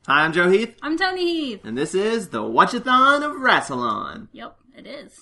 Hi, I'm Joe Heath. I'm Tony Heath. And this is the Watchathon of Rassilon. Yep, it is.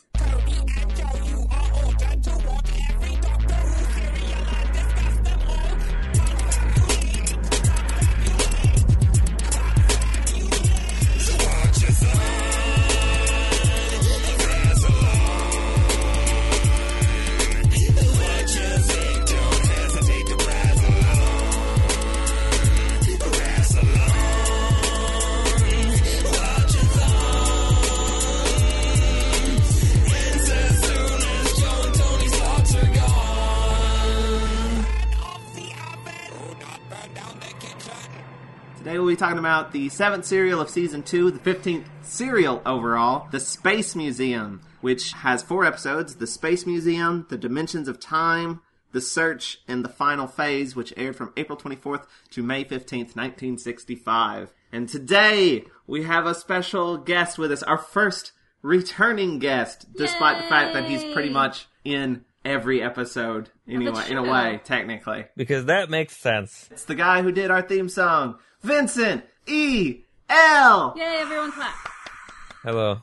Today we'll be talking about the 7th serial of Season 2, the 15th serial overall, The Space Museum, which has 4 episodes: The Space Museum, The Dimensions of Time, The Search, and The Final Phase, which aired from April 24th to May 15th, 1965. And today we have a special guest with us, our first returning guest, despite the fact that he's pretty much in every episode, anyway, in a way, technically. Because that makes sense. It's the guy who did our theme song, Vincent E. L. Yay, everyone clap. Hello.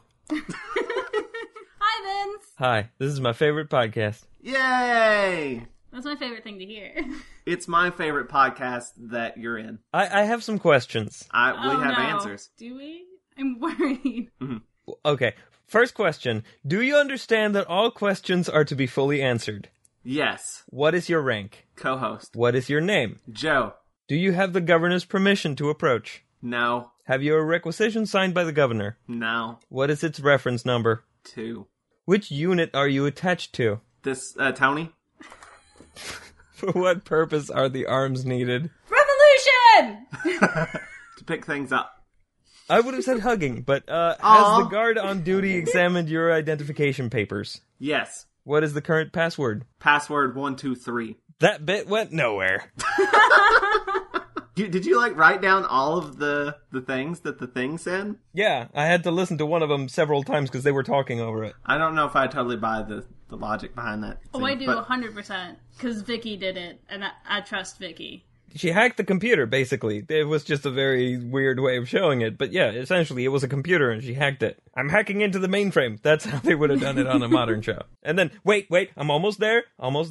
Hi, Vince. Hi, this is my favorite podcast. Yay! That's my favorite thing to hear. It's my favorite podcast that you're in. I have some questions. We have answers. Do we? I'm worried. Okay, first question. Do you understand that all questions are to be fully answered? Yes. What is your rank? Co-host. What is your name? Joe. Do you have the governor's permission to approach? No. Have you a requisition signed by the governor? No. What is its reference number? 2. Which unit are you attached to? This, Tony? For what purpose are the arms needed? Revolution! To pick things up. I would have said hugging, but has the guard on duty examined your identification papers? Yes. What is the current password? Password 123. That bit went nowhere. Did you, write down all of the things that the thing said? Yeah, I had to listen to one of them several times because they were talking over it. I don't know if I totally buy the logic behind that. Oh, I do 100%, because Vicky did it, and I trust Vicky. She hacked the computer, basically. It was just a very weird way of showing it. But yeah, essentially, it was a computer and she hacked it. I'm hacking into the mainframe. That's how they would have done it on a modern show. And then, wait, I'm almost there.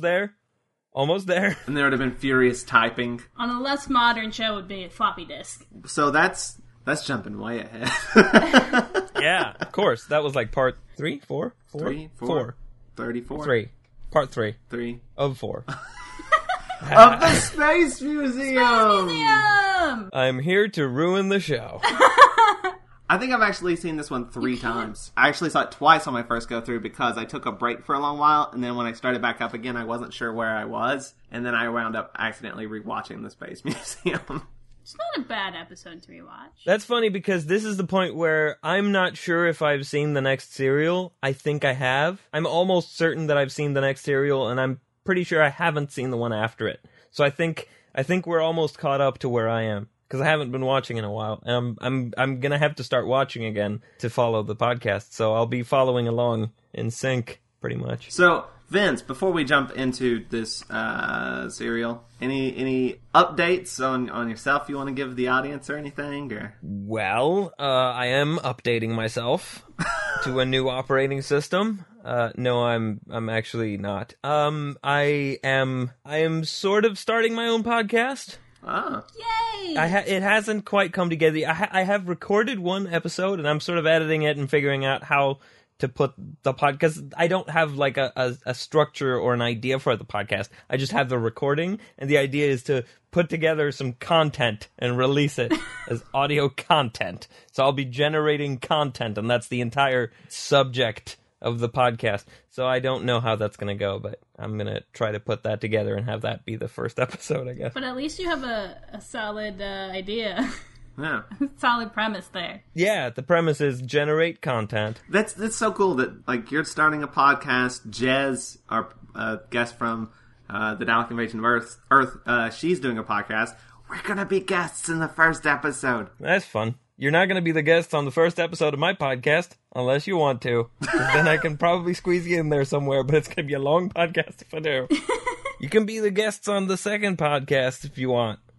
And there would have been furious typing. On a less modern show, it would be a floppy disk. So that's jumping way ahead. Yeah, of course. That was like part 3, 4? 4. 34. 3. Part 3. 3. Of 4. Of the Space Museum! Museum! I'm here to ruin the show. I think I've actually seen this one 3 times. I actually saw it twice on my first go-through because I took a break for a long while, and then when I started back up again, I wasn't sure where I was, and then I wound up accidentally rewatching the Space Museum. It's not a bad episode to rewatch. That's funny because this is the point where I'm not sure if I've seen the next serial. I think I have. I'm almost certain that I've seen the next serial, and I'm pretty sure I haven't seen the one after it. So I think we're almost caught up to where I am. Because I haven't been watching in a while, and I'm gonna have to start watching again to follow the podcast. So I'll be following along in sync, pretty much. So Vince, before we jump into this serial, any updates on yourself you want to give the audience or anything? Or Well, I am updating myself to a new operating system. No, I'm actually not. I am sort of starting my own podcast. Ah. Yay! It hasn't quite come together. I have recorded one episode, and I'm sort of editing it and figuring out how to put the podcast. Because I don't have like a structure or an idea for the podcast. I just have the recording, and the idea is to put together some content and release it as audio content. So I'll be generating content, and that's the entire subject of the podcast. So I don't know how that's going to go, but I'm going to try to put that together and have that be the first episode, I guess. But at least you have a solid idea. Yeah. Solid premise there. Yeah, the premise is generate content. That's so cool that you're starting a podcast. Jez, our guest from the Dalek Invasion of Earth, she's doing a podcast. We're gonna be guests in the first episode. That's fun. You're not going to be the guest on the first episode of my podcast, unless you want to. 'Cause then I can probably squeeze you in there somewhere, but it's going to be a long podcast if I do. You can be the guests on the second podcast if you want.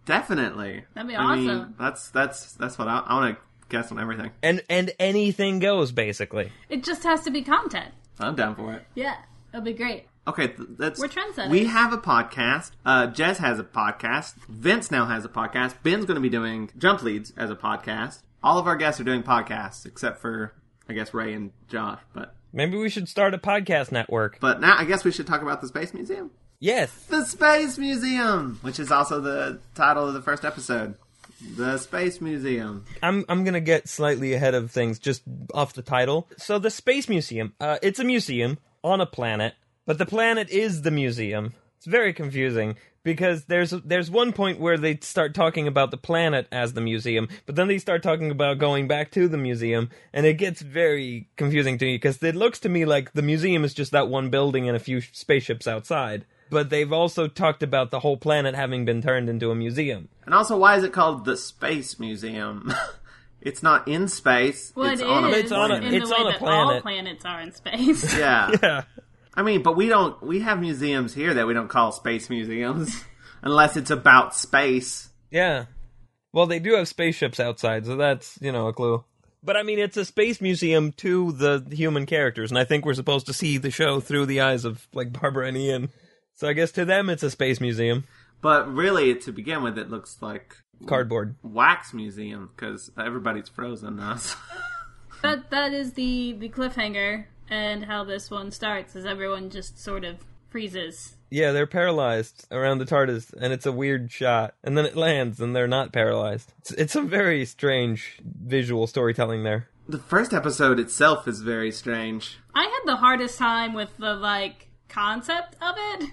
Definitely. That'd be I mean, awesome. that's what I want to guess on everything. And anything goes, basically. It just has to be content. I'm down for it. Yeah, that'd be great. Okay, that's... We're trendsetters. We have a podcast. Jez has a podcast. Vince now has a podcast. Ben's going to be doing Jump Leads as a podcast. All of our guests are doing podcasts, except for, I guess, Ray and Josh. But Maybe we should start a podcast network. now I guess we should talk about the Space Museum. Yes. The Space Museum, which is also the title of the first episode. The Space Museum. I'm gonna get slightly ahead of things just off the title. So the Space Museum, it's a museum on a planet, but the planet is the museum. It's very confusing because there's one point where they start talking about the planet as the museum, but then they start talking about going back to the museum, and it gets very confusing to me because it looks to me like the museum is just that one building and a few spaceships outside. But they've also talked about the whole planet having been turned into a museum. And also, why is it called the Space Museum? It's not in space. Well, it's it on is a It's on a- in it's the way on a that planet. all planets are in space. Yeah. Yeah. I mean, but we have museums here that we don't call space museums. Unless it's about space. Yeah. Well, they do have spaceships outside, so that's, a clue. But I mean, it's a space museum to the human characters, and I think we're supposed to see the show through the eyes of, Barbara and Ian. So I guess to them it's a space museum. But really, to begin with, it looks like Cardboard. wax museum, because everybody's frozen now. That is the cliffhanger, and how this one starts is everyone just sort of freezes. Yeah, they're paralyzed around the TARDIS, and it's a weird shot. And then it lands, and they're not paralyzed. It's a very strange visual storytelling there. The first episode itself is very strange. I had the hardest time with the, concept of it.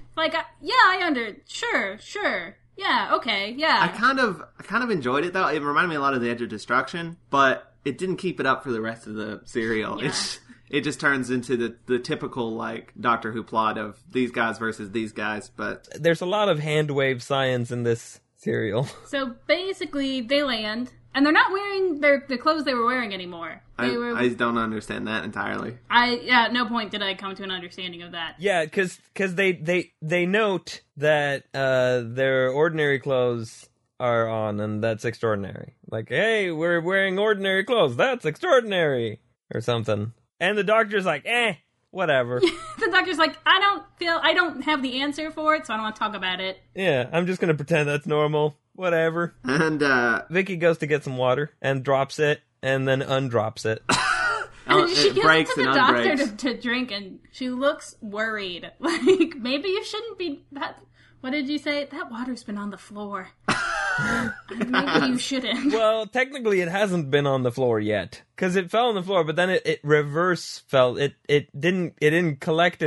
Sure. Yeah, okay, yeah. I kind of enjoyed it, though. It reminded me a lot of The Edge of Destruction, but it didn't keep it up for the rest of the serial. Yeah. It just turns into the typical, Doctor Who plot of these guys versus these guys, but... There's a lot of hand-wave science in this serial. So basically, they land, and they're not wearing the clothes they were wearing anymore. I don't understand that entirely. At no point did I come to an understanding of that. Yeah, because they note that their ordinary clothes are on, and that's extraordinary. Hey, we're wearing ordinary clothes. That's extraordinary. Or something. And the doctor's like, whatever. The doctor's like, I don't have the answer for it, so I don't want to talk about it. Yeah, I'm just going to pretend that's normal. Whatever. And, Vicky goes to get some water and drops it and then undrops it. And she it gives breaks it to and the doctor unbreaks. to drink, and she looks worried. Maybe you shouldn't be... What did you say? That water's been on the floor. Maybe you shouldn't. Well, technically it hasn't been on the floor yet. Because it fell on the floor, but then it reverse fell. It didn't collect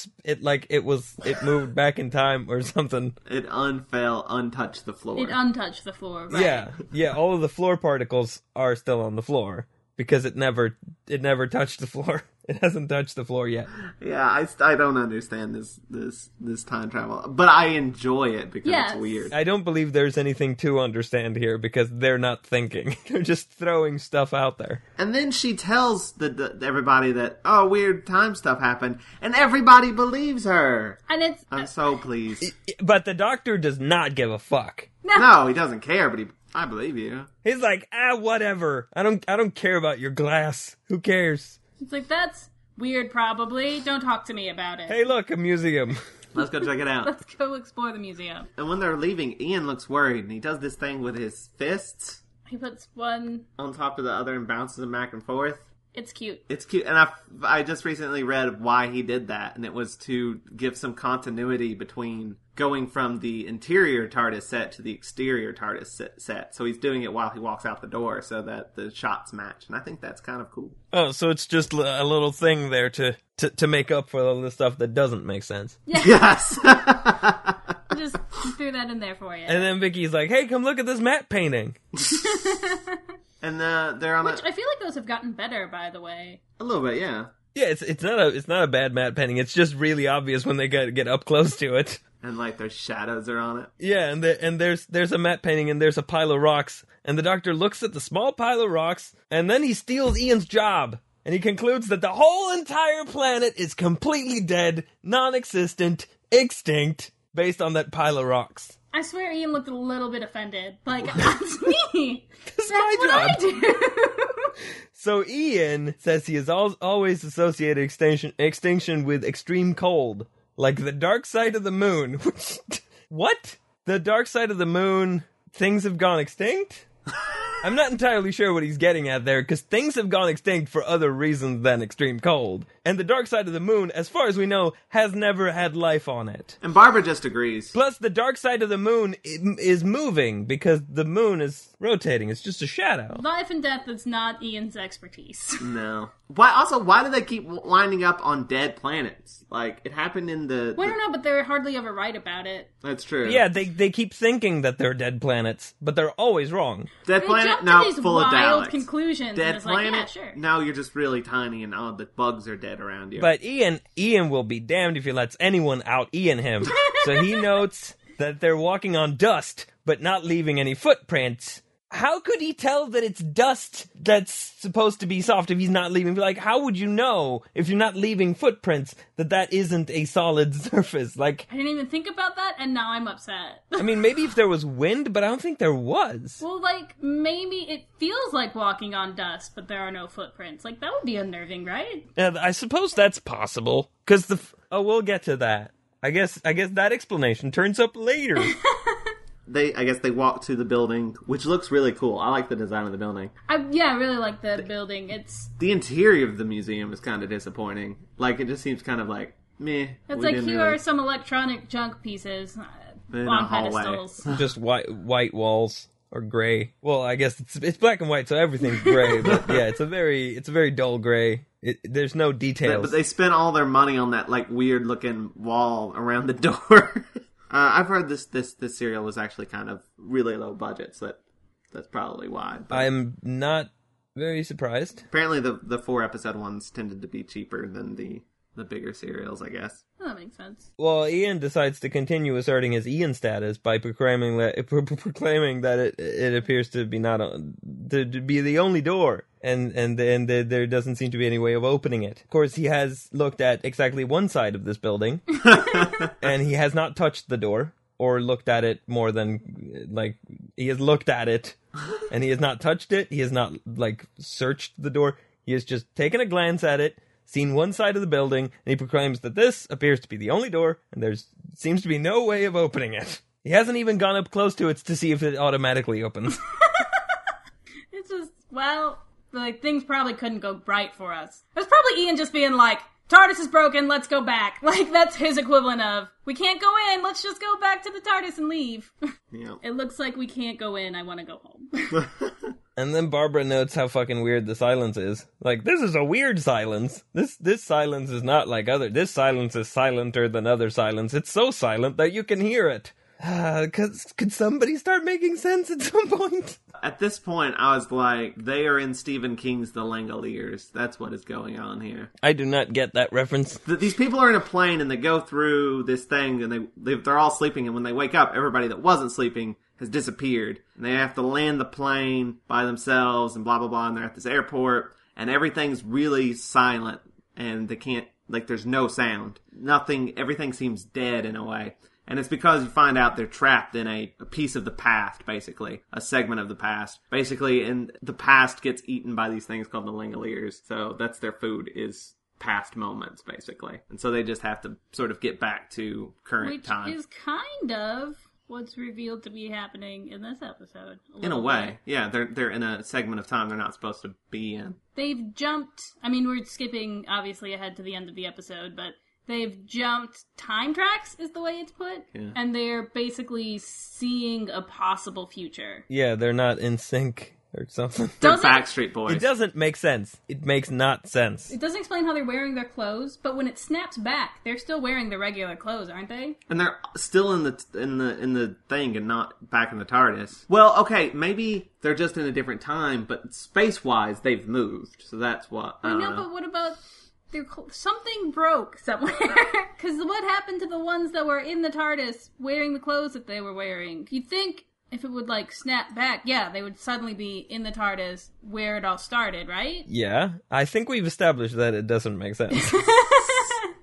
it moved back in time or something. It untouched the floor. It untouched the floor, right? Yeah, all of the floor particles are still on the floor. Because it never touched the floor. It hasn't touched the floor yet. Yeah, I don't understand this time travel, but I enjoy it because Yes. it's weird. I don't believe there's anything to understand here because they're not thinking. They're just throwing stuff out there. And then she tells everybody that weird time stuff happened, and everybody believes her. And it's... I'm so pleased. But the doctor does not give a fuck. No, he doesn't care, but I believe you. He's like, whatever. I don't care about your glass. Who cares? It's like, that's weird, probably. Don't talk to me about it. Hey, look, a museum. Let's go check it out. Let's go explore the museum. And when they're leaving, Ian looks worried, and he does this thing with his fists He puts one... on top of the other and bounces them back and forth. It's cute. It's cute, and I just recently read why he did that, and it was to give some continuity between going from the interior TARDIS set to the exterior TARDIS set. So he's doing it while he walks out the door so that the shots match, and I think that's kind of cool. Oh, so it's just a little thing there to make up for all the stuff that doesn't make sense. Yes! Just threw that in there for you. And then Vicky's like, hey, come look at this matte painting. And they're on Which I feel like those have gotten better, by the way. a little bit, yeah. Yeah, it's not a bad matte painting. It's just really obvious when they get up close to it. And their shadows are on it. Yeah, and there's a matte painting and there's a pile of rocks, and the doctor looks at the small pile of rocks, and then he steals Ian's job, and he concludes that the whole entire planet is completely dead, non-existent, extinct, based on that pile of rocks. I swear Ian looked a little bit offended. Like, that's me. That's That's my what job. I do. So Ian says he has always associated extinction with extreme cold, like the dark side of the moon. What? The dark side of the moon, things have gone extinct? I'm not entirely sure what he's getting at there, because things have gone extinct for other reasons than extreme cold. And the dark side of the moon, as far as we know, has never had life on it. And Barbara just agrees. Plus, the dark side of the moon is moving, because the moon is rotating. It's just a shadow. Life and death is not Ian's expertise. No. Why do they keep winding up on dead planets? Like, it happened in the... Well, I don't know, but they're hardly ever right about it. That's true. Yeah, they keep thinking that they're dead planets, but they're always wrong. Dead They planet? jump No, to these full of wild Daleks. conclusions, and Dead it's planet? like, yeah, sure. No, you're just really tiny and all the bugs are dead around you. But Ian will be damned if he lets anyone out Ian him. So he notes that they're walking on dust, but not leaving any footprints. How could he tell that it's dust that's supposed to be soft if he's not leaving? Like, how would you know if you're not leaving footprints that isn't a solid surface? Like, I didn't even think about that, and now I'm upset. I mean, maybe if there was wind, but I don't think there was. Well, like, maybe it feels like walking on dust, but there are no footprints. Like, that would be unnerving, right? I suppose that's possible. Because we'll get to that. I guess that explanation turns up later. I guess they walk to the building, which looks really cool. I like the design of the building. I really like the building. It's The interior of the museum is kind of disappointing. Like, it just seems kind of like, meh. it's like, here are some electronic junk pieces In a on hallway. pedestals. Just white walls or gray. Well, I guess it's black and white, so everything's gray. But yeah, it's a very dull gray. There's no details. But they spent all their money on that, like, weird-looking wall around the door. I've heard this serial was actually kind of really low budget, so that's probably why. But I'm not very surprised. apparently the 4-episode ones tended to be cheaper than the bigger serials, I guess. Oh, that makes sense. Well, Ian decides to continue asserting his Ian status by proclaiming that it appears to be to be the only door, and there doesn't seem to be any way of opening it. Of course, he has looked at exactly one side of this building, and he has not touched the door or looked at it more than he has looked at it, and he has not touched it. He has not searched the door. He has just taken a glance at it, seen one side of the building, and he proclaims that this appears to be the only door, and there seems to be no way of opening it. He hasn't even gone up close to it to see if it automatically opens. It's just, well, like, things probably couldn't go right for us. There's probably Ian just being like, TARDIS is broken, let's go back. Like, that's his equivalent of, we can't go in, let's just go back to the TARDIS and leave. Yeah. It looks like we can't go in, I want to go home. And then Barbara notes how fucking weird the silence is. Like, this is a weird silence. This silence is not like other. This silence is silenter than other silence. It's so silent that you can hear it. Could somebody start making sense at some point? At this point, I was like, they are in Stephen King's The Langoliers. That's what is going on here. I do not get that reference. These people are in a plane and they go through this thing and they're all sleeping, and when they wake up, everybody that wasn't sleeping has disappeared. And they have to land the plane by themselves and blah, blah, blah, and they're at this airport, and everything's really silent, and they can't, there's no sound. Nothing, everything seems dead in a way. And it's because you find out they're trapped in a piece of the past, basically. A segment of the past. Basically, and the past gets eaten by these things called the Langoliers. So that's their food, is past moments, basically. And so they just have to sort of get back to current time. Which is kind of what's revealed to be happening in this episode. In a way. Yeah, they're in a segment of time they're not supposed to be in. They've jumped, I mean, we're skipping, obviously, ahead to the end of the episode, but they've jumped time tracks, is the way it's put. Yeah. And they're basically seeing a possible future. Yeah, they're not in sync or something. They're Doesn't- Backstreet Boys. It doesn't make sense. It makes not sense. It doesn't explain how they're wearing their clothes, but when it snaps back, they're still wearing their regular clothes, aren't they? And they're still in the thing and not back in the TARDIS. Well, okay, maybe they're just in a different time, but space-wise, they've moved. So that's what, I I don't know, know. but what about something broke somewhere? Because what happened to the ones that were in the TARDIS wearing the clothes that they were wearing? You'd think if it would, snap back, yeah, they would suddenly be in the TARDIS where it all started, right? Yeah, I think we've established that it doesn't make sense.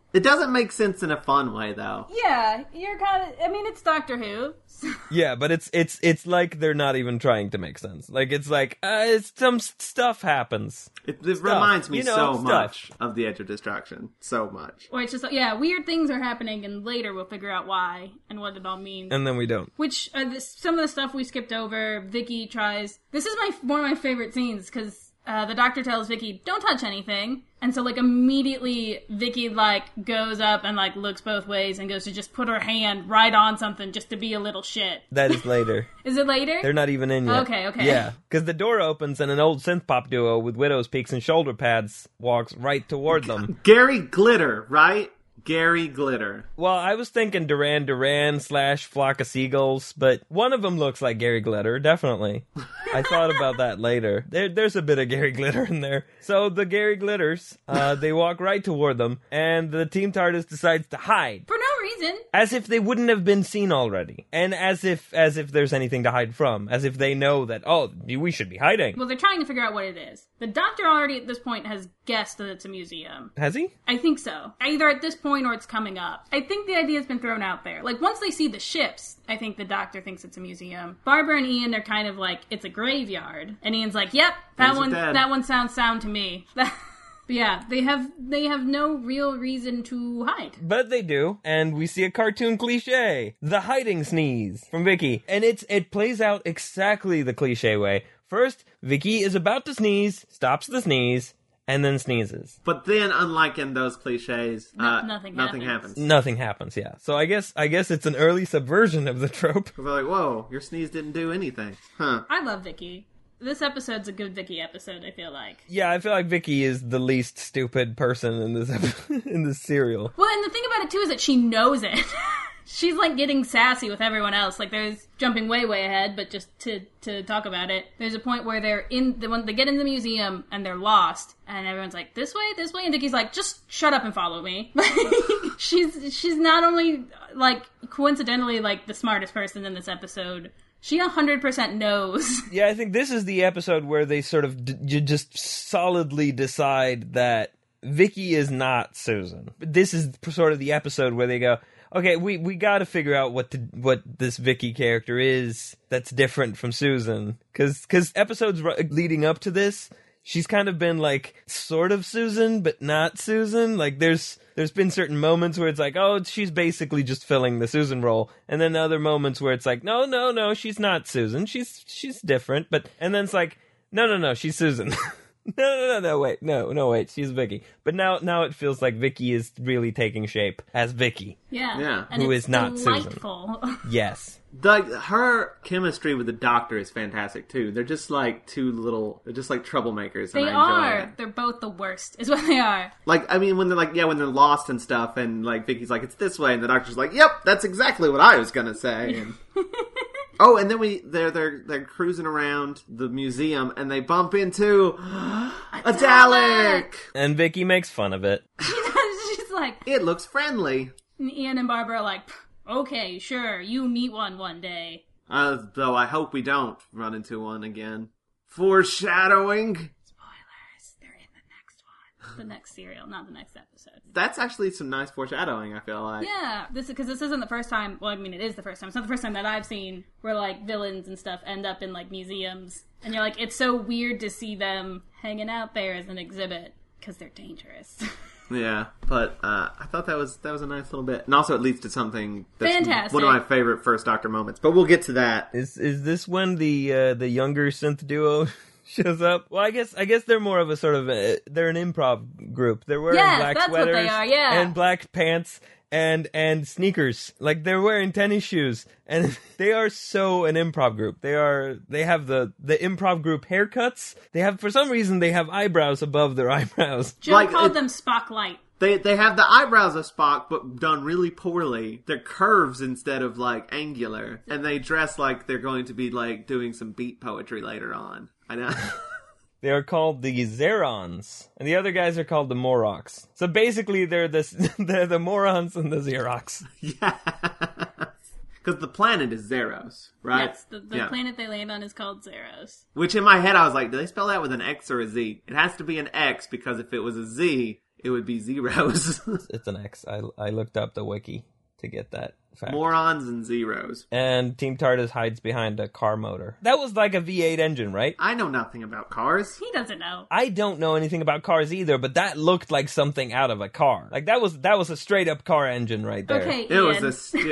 It doesn't make sense in a fun way, though. Yeah, you're kind of. I mean, it's Doctor Who. Yeah, but it's like they're not even trying to make sense. Like it's like it's some stuff happens. It reminds me so stuff. much of The Edge of Destruction. So much. Or it's just weird things are happening, and later we'll figure out why and what it all means. And then we don't. Which some of the stuff we skipped over. Vicky tries. This is one of my favorite scenes because. The doctor tells Vicky, don't touch anything. And so, immediately, Vicky, goes up and, looks both ways and goes to just put her hand right on something just to be a little shit. That is later. Is it later? They're not even in yet. Okay. Yeah, because the door opens and an old synth pop duo with widow's peaks and shoulder pads walks right toward them. Gary Glitter, right? Gary Glitter. Well, I was thinking Duran Duran / Flock of Seagulls, but one of them looks like Gary Glitter, definitely. I thought about that later. There's a bit of Gary Glitter in there. So the Gary Glitters, they walk right toward them, and the Team TARDIS decides to hide. For no reason. As if they wouldn't have been seen already. And as if there's anything to hide from. As if they know that, we should be hiding. Well, they're trying to figure out what it is. The doctor already at this point has guessed that it's a museum. Has he? I think so. Either at this point or it's coming up. I think the idea's been thrown out there. Once they see the ships, I think the doctor thinks it's a museum. Barbara and Ian are kind of it's a graveyard. And Ian's like, yep, that one sounds sound to me. But yeah, they have no real reason to hide. But they do, and we see a cartoon cliche, the hiding sneeze from Vicky. And it plays out exactly the cliche way. First, Vicky is about to sneeze, stops the sneeze, and then sneezes. But then, unlike in those cliches, nothing happens. Nothing happens, yeah. So I guess it's an early subversion of the trope. We're like, whoa, your sneeze didn't do anything. Huh. I love Vicky. This episode's a good Vicky episode, I feel like. Yeah, I feel like Vicky is the least stupid person in this in this serial. Well, and the thing about it, too, is that she knows it. She's, getting sassy with everyone else. There's jumping way, way ahead, but just to talk about it, there's a point where when they get in the museum and they're lost, and everyone's like, this way, and Vicky's like, just shut up and follow me. She's not only, coincidentally, the smartest person in this episode, she 100% knows. Yeah, I think this is the episode where they sort of just solidly decide that Vicky is not Susan. This is sort of the episode where they go, okay, we got to figure out what this Vicky character is that's different from Susan. Because episodes leading up to this, she's kind of been sort of Susan, but not Susan. There's been certain moments where it's she's basically just filling the Susan role, and then other moments where it's no, she's not Susan. She's different, and then it's no, she's Susan. No, wait, she's Vicky. But now it feels like Vicky is really taking shape as Vicky. Yeah. And who is not delightful. Susan. Yes. Her chemistry with the doctor is fantastic, too. They're just they're just troublemakers. They are. They're both the worst, is what they are. When they're when they're lost and stuff, and Vicky's it's this way, and the doctor's yep, that's exactly what I was gonna say. And oh, and then they're cruising around the museum, and they bump into a Dalek! And Vicky makes fun of it. She's like, it looks friendly. And Ian and Barbara are like, okay, sure, you meet one day. Though I hope we don't run into one again. Foreshadowing! Spoilers, they're in the next one. The next serial, not the next episode. That's actually some nice foreshadowing, I feel like. Yeah, because this isn't the first time, well, I mean, it is the first time. It's not the first time that I've seen where, villains and stuff end up in, museums. And you're it's so weird to see them hanging out there as an exhibit, because they're dangerous. Yeah, but I thought that was a nice little bit, and also it leads to something that's fantastic. One of my favorite First Doctor moments. But we'll get to that. Is this when the younger synth duo shows up? Well, I guess they're more of a sort of they're an improv group. They're wearing black sweaters what they are, yeah. and black pants and sneakers. They're wearing tennis shoes, and they are so an improv group. They have the improv group haircuts. For some reason they have eyebrows above their eyebrows. Joe called them Spocklight. They have the eyebrows of Spock, but done really poorly. They're curves instead of angular, and they dress like they're going to be doing some beat poetry later on. I know. They are called the Zerons, and the other guys are called the Moroks. So basically, they're the morons and the Xerox. Yeah, because the planet is Zeros, right? Yes, the planet they land on is called Zeros. Which in my head, I was like, do they spell that with an X or a Z? It has to be an X, because if it was a Z, it would be zeros. It's an X. I looked up the wiki to get that fact. Morons and zeros. And Team TARDIS hides behind a car motor. That was like a V8 engine, right? I know nothing about cars. He doesn't know. I don't know anything about cars either, but that looked like something out of a car. Like that was a straight up car engine right there. Okay, It was Ian.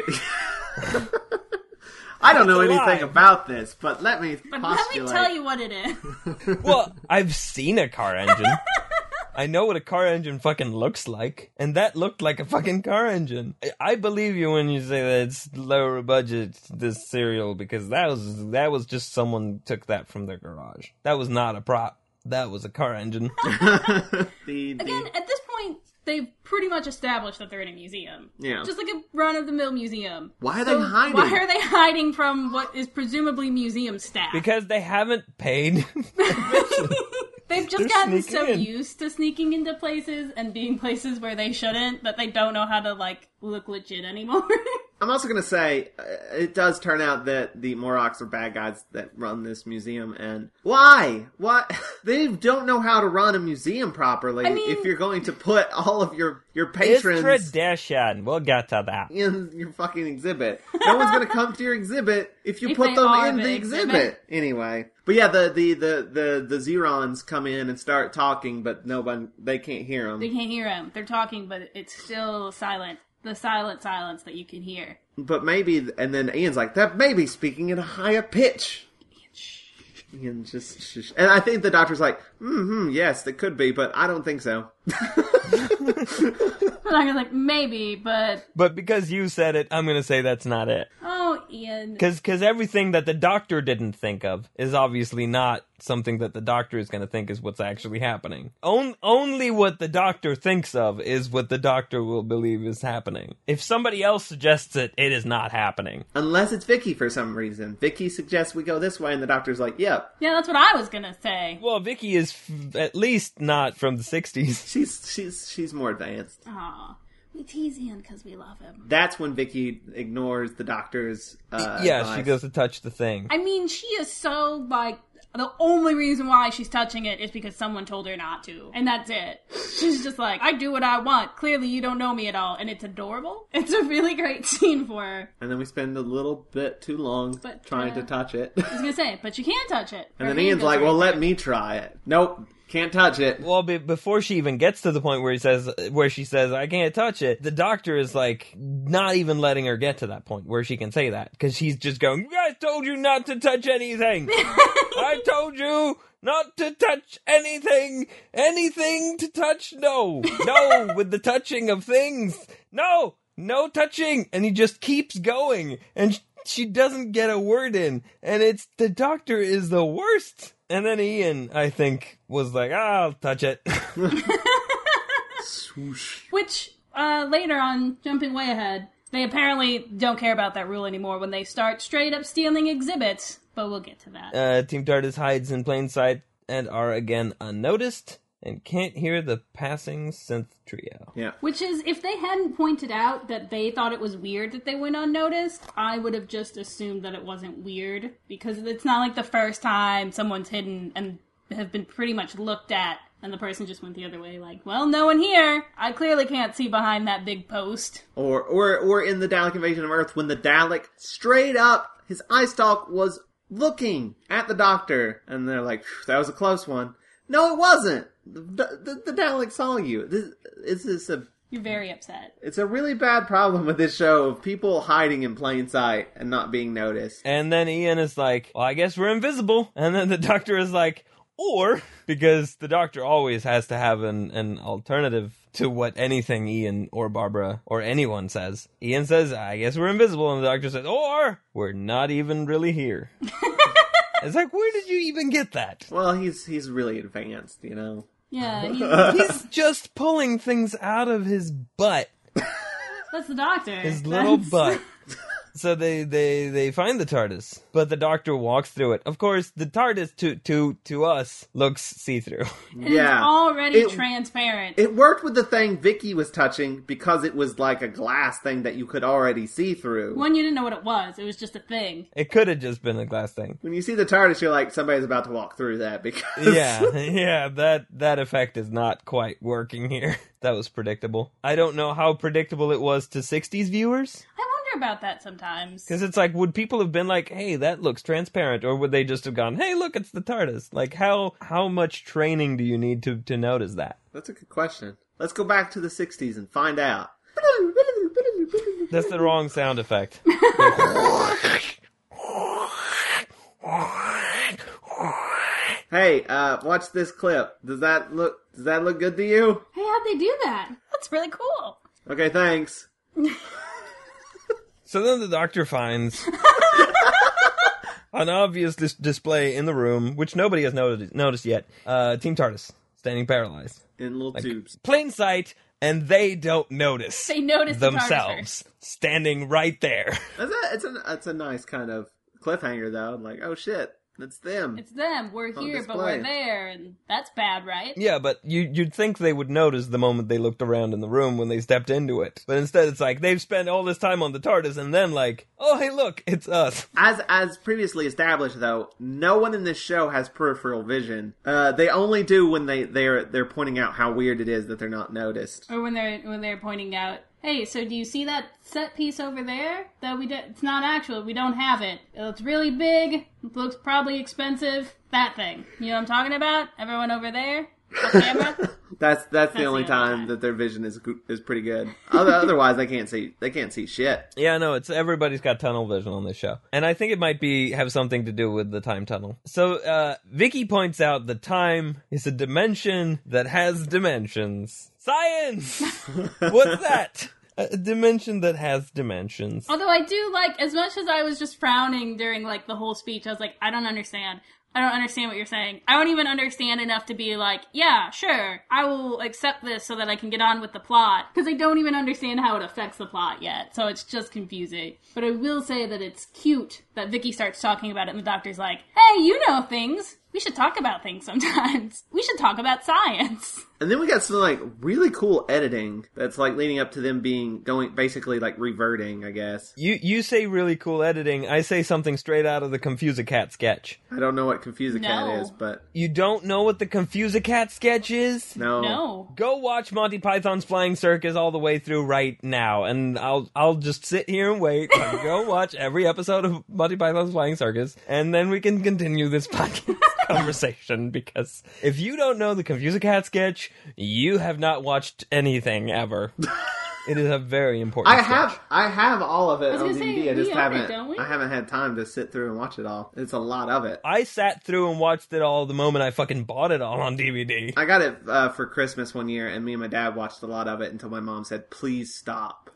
I don't know It's anything alive. about this, but let me But postulate. let me tell you what it is. Well, I've seen a car engine. I know what a car engine fucking looks like, and that looked like a fucking car engine. I believe you when you say that it's lower budget, this serial, because that was just someone took that from their garage. That was not a prop. That was a car engine. Again, at this point, they've pretty much established that they're in a museum. Yeah. Just like a run-of-the-mill museum. Why are they hiding? Why are they hiding from what is presumably museum staff? Because they haven't paid. They've just They're gotten sneaking so in. used to sneaking into places and being places where they shouldn't that they don't know how to, like, look legit anymore. I'm also going to say, it does turn out that the Morlocks are bad guys that run this museum, and why? What? They don't know how to run a museum properly. I mean- if you're going to put all of your It's patrons tradition. We'll get to that. in your fucking exhibit, no one's going to come to your exhibit if you If put they them are in the the exhibit. Anyway, but yeah, the Zerons come in and start talking, but they can't hear them. They can't hear them. They're talking, but it's still silent. The silent silence that you can hear. But maybe, and then Ian's like, that may be speaking in a higher pitch. Ian just, shh. And I think the doctor's like, yes, that could be, but I don't think so. The doctor's like, maybe, but... But because you said it, I'm going to say that's not it. Oh, Ian. Because everything that the doctor didn't think of is obviously not something that the doctor is going to think is what's actually happening. Only what the doctor thinks of is what the doctor will believe is happening. If somebody else suggests it, it is not happening. Unless it's Vicky for some reason. Vicky suggests we go this way, and the doctor's like, yep. Yeah, that's what I was gonna say. Well, Vicky is at least not from the 60s. She's more advanced. Aw. We tease Ian because we love him. That's when Vicky ignores the doctor's Yeah, advice. she goes to touch the thing. I mean, she is so, like, the only reason why she's touching it is because someone told her not to. And that's it. She's just like, I do what I want. Clearly you don't know me at all. And it's adorable. It's a really great scene for her. And then we spend a little bit too long But, trying to touch it. I was gonna say, but you can't touch it. And Her then hand Ian's goes like, right well, let through. me try it. Nope, can't touch it. Well, before she even gets to the point where she says, I can't touch it, the doctor is like, not even letting her get to that point where she can say that. Because she's just going, I told you not to touch anything. I told you not to touch anything. Anything to touch? No. No, with the touching of things. No touching. And he just keeps going. And she doesn't get a word in. And the doctor is the worst. And then Ian, I think, was like, I'll touch it. Swoosh. Which, later on, jumping way ahead, they apparently don't care about that rule anymore when they start straight up stealing exhibits. But we'll get to that. Team TARDIS hides in plain sight and are again unnoticed and can't hear the passing synth trio. Yeah. Which is, if they hadn't pointed out that they thought it was weird that they went unnoticed, I would have just assumed that it wasn't weird. Because it's not like the first time someone's hidden and have been pretty much looked at, and the person just went the other way, like, well, no one here. I clearly can't see behind that big post. Or in the Dalek Invasion of Earth, when the Dalek, straight up, his eye stalk was looking at the doctor, and they're like, that was a close one. No, it wasn't. The Dalek saw you. You're very upset. It's a really bad problem with this show of people hiding in plain sight and not being noticed. And then Ian is like, well, I guess we're invisible. And then the doctor is like, or, because the doctor always has to have an alternative to what anything Ian or Barbara or anyone says. Ian says, I guess we're invisible. And the doctor says, or, we're not even really here. It's like, where did you even get that? Well, he's really advanced, you know. Yeah, He's just pulling things out of his butt. that's the doctor. His little butt. So they find the TARDIS, but the Doctor walks through it. Of course, the TARDIS to us looks see-through. It's already transparent. It worked with the thing Vicky was touching because it was like a glass thing that you could already see through. One, you didn't know what it was. It was just a thing. It could have just been a glass thing. When you see the TARDIS, you're like, somebody's about to walk through that because... Yeah, that effect is not quite working here. That was predictable. I don't know how predictable it was to 60s viewers. I wonder about that sometimes. Because it's like, would people have been like, hey, that looks transparent? Or would they just have gone, hey, look, it's the TARDIS? Like, how much training do you need to notice that? That's a good question. Let's go back to the 60s and find out. That's the wrong sound effect. Hey, watch this clip. Does that look good to you? Hey, how'd they do that? That's really cool. Okay, thanks. So then the Doctor finds an obvious display in the room, which nobody has noticed yet. Team TARDIS, standing paralyzed. In little tubes. Plain sight, and they don't notice. They notice themselves standing right there. It's a nice kind of cliffhanger, though. Like, oh shit. It's them. It's them. We're here, but we're there, and that's bad, right? Yeah, but you'd think they would notice the moment they looked around in the room when they stepped into it. But instead, it's like they've spent all this time on the TARDIS, and then like, oh hey, look, it's us. As previously established, though, no one in this show has peripheral vision. They only do when they're pointing out how weird it is that they're not noticed, or when they're pointing out, hey, so do you see that set piece over there? That it's not actual. We don't have it. It's really big. It looks probably expensive. That thing. You know what I'm talking about? Everyone over there? Off camera? That's the only time that their vision is pretty good. Otherwise, they can't see shit. Yeah, no, it's everybody's got tunnel vision on this show, and I think it might have something to do with the time tunnel. So Vicky points out that time is a dimension that has dimensions. Science. What's that? A dimension that has dimensions. Although I do like, as much as I was just frowning during like the whole speech, I was like, I don't understand what you're saying. I don't even understand enough to be like, yeah, sure, I will accept this so that I can get on with the plot. Because I don't even understand how it affects the plot yet, so it's just confusing. But I will say that it's cute that Vicky starts talking about it and the Doctor's like, hey, you know things. We should talk about things sometimes. We should talk about science. And then we got some, like, really cool editing that's, like, leading up to them basically, like, reverting, I guess. You say really cool editing. I say something straight out of the Confuse-a-Cat sketch. I don't know what Confuse-a-Cat is, but... You don't know what the Confuse-a-Cat sketch is? No. Go watch Monty Python's Flying Circus all the way through right now, and I'll just sit here and wait. I'll go watch every episode of Monty Python's Flying Circus, and then we can continue this podcast conversation, because if you don't know the Confuse-a-Cat sketch, you have not watched anything ever. It is a very important sketch. I have all of it on DVD. I haven't had time to sit through and watch it all. It's a lot of it. I sat through and watched it all the moment I fucking bought it all on DVD. I got it for Christmas one year, and me and my dad watched a lot of it until my mom said, please stop.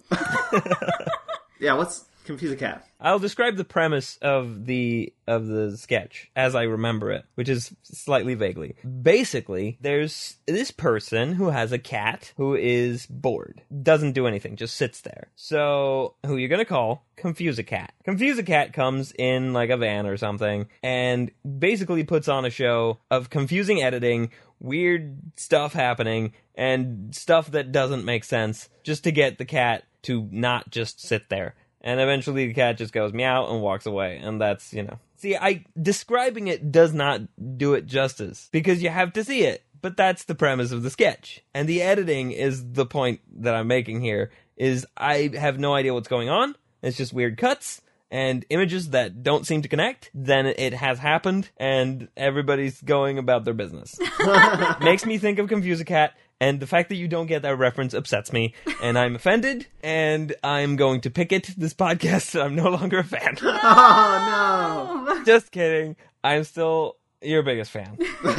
Yeah, what's Confuse-a-Cat? I'll describe the premise of the sketch as I remember it, which is slightly vaguely. Basically, there's this person who has a cat who is bored. Doesn't do anything, just sits there. So, who you're gonna call? Confuse-a-Cat. Confuse-a-Cat comes in like a van or something, and basically puts on a show of confusing editing, weird stuff happening, and stuff that doesn't make sense, just to get the cat to not just sit there. And eventually the cat just goes meow and walks away. And that's, See, describing it does not do it justice, because you have to see it. But that's the premise of the sketch. And the editing is the point that I'm making here, is I have no idea what's going on. It's just weird cuts and images that don't seem to connect. Then it has happened, and everybody's going about their business. Makes me think of Confuse-a-Cat. And the fact that you don't get that reference upsets me, and I'm offended, and I'm going to picket this podcast. I'm no longer a fan. Oh, no. Just kidding. I'm still your biggest fan.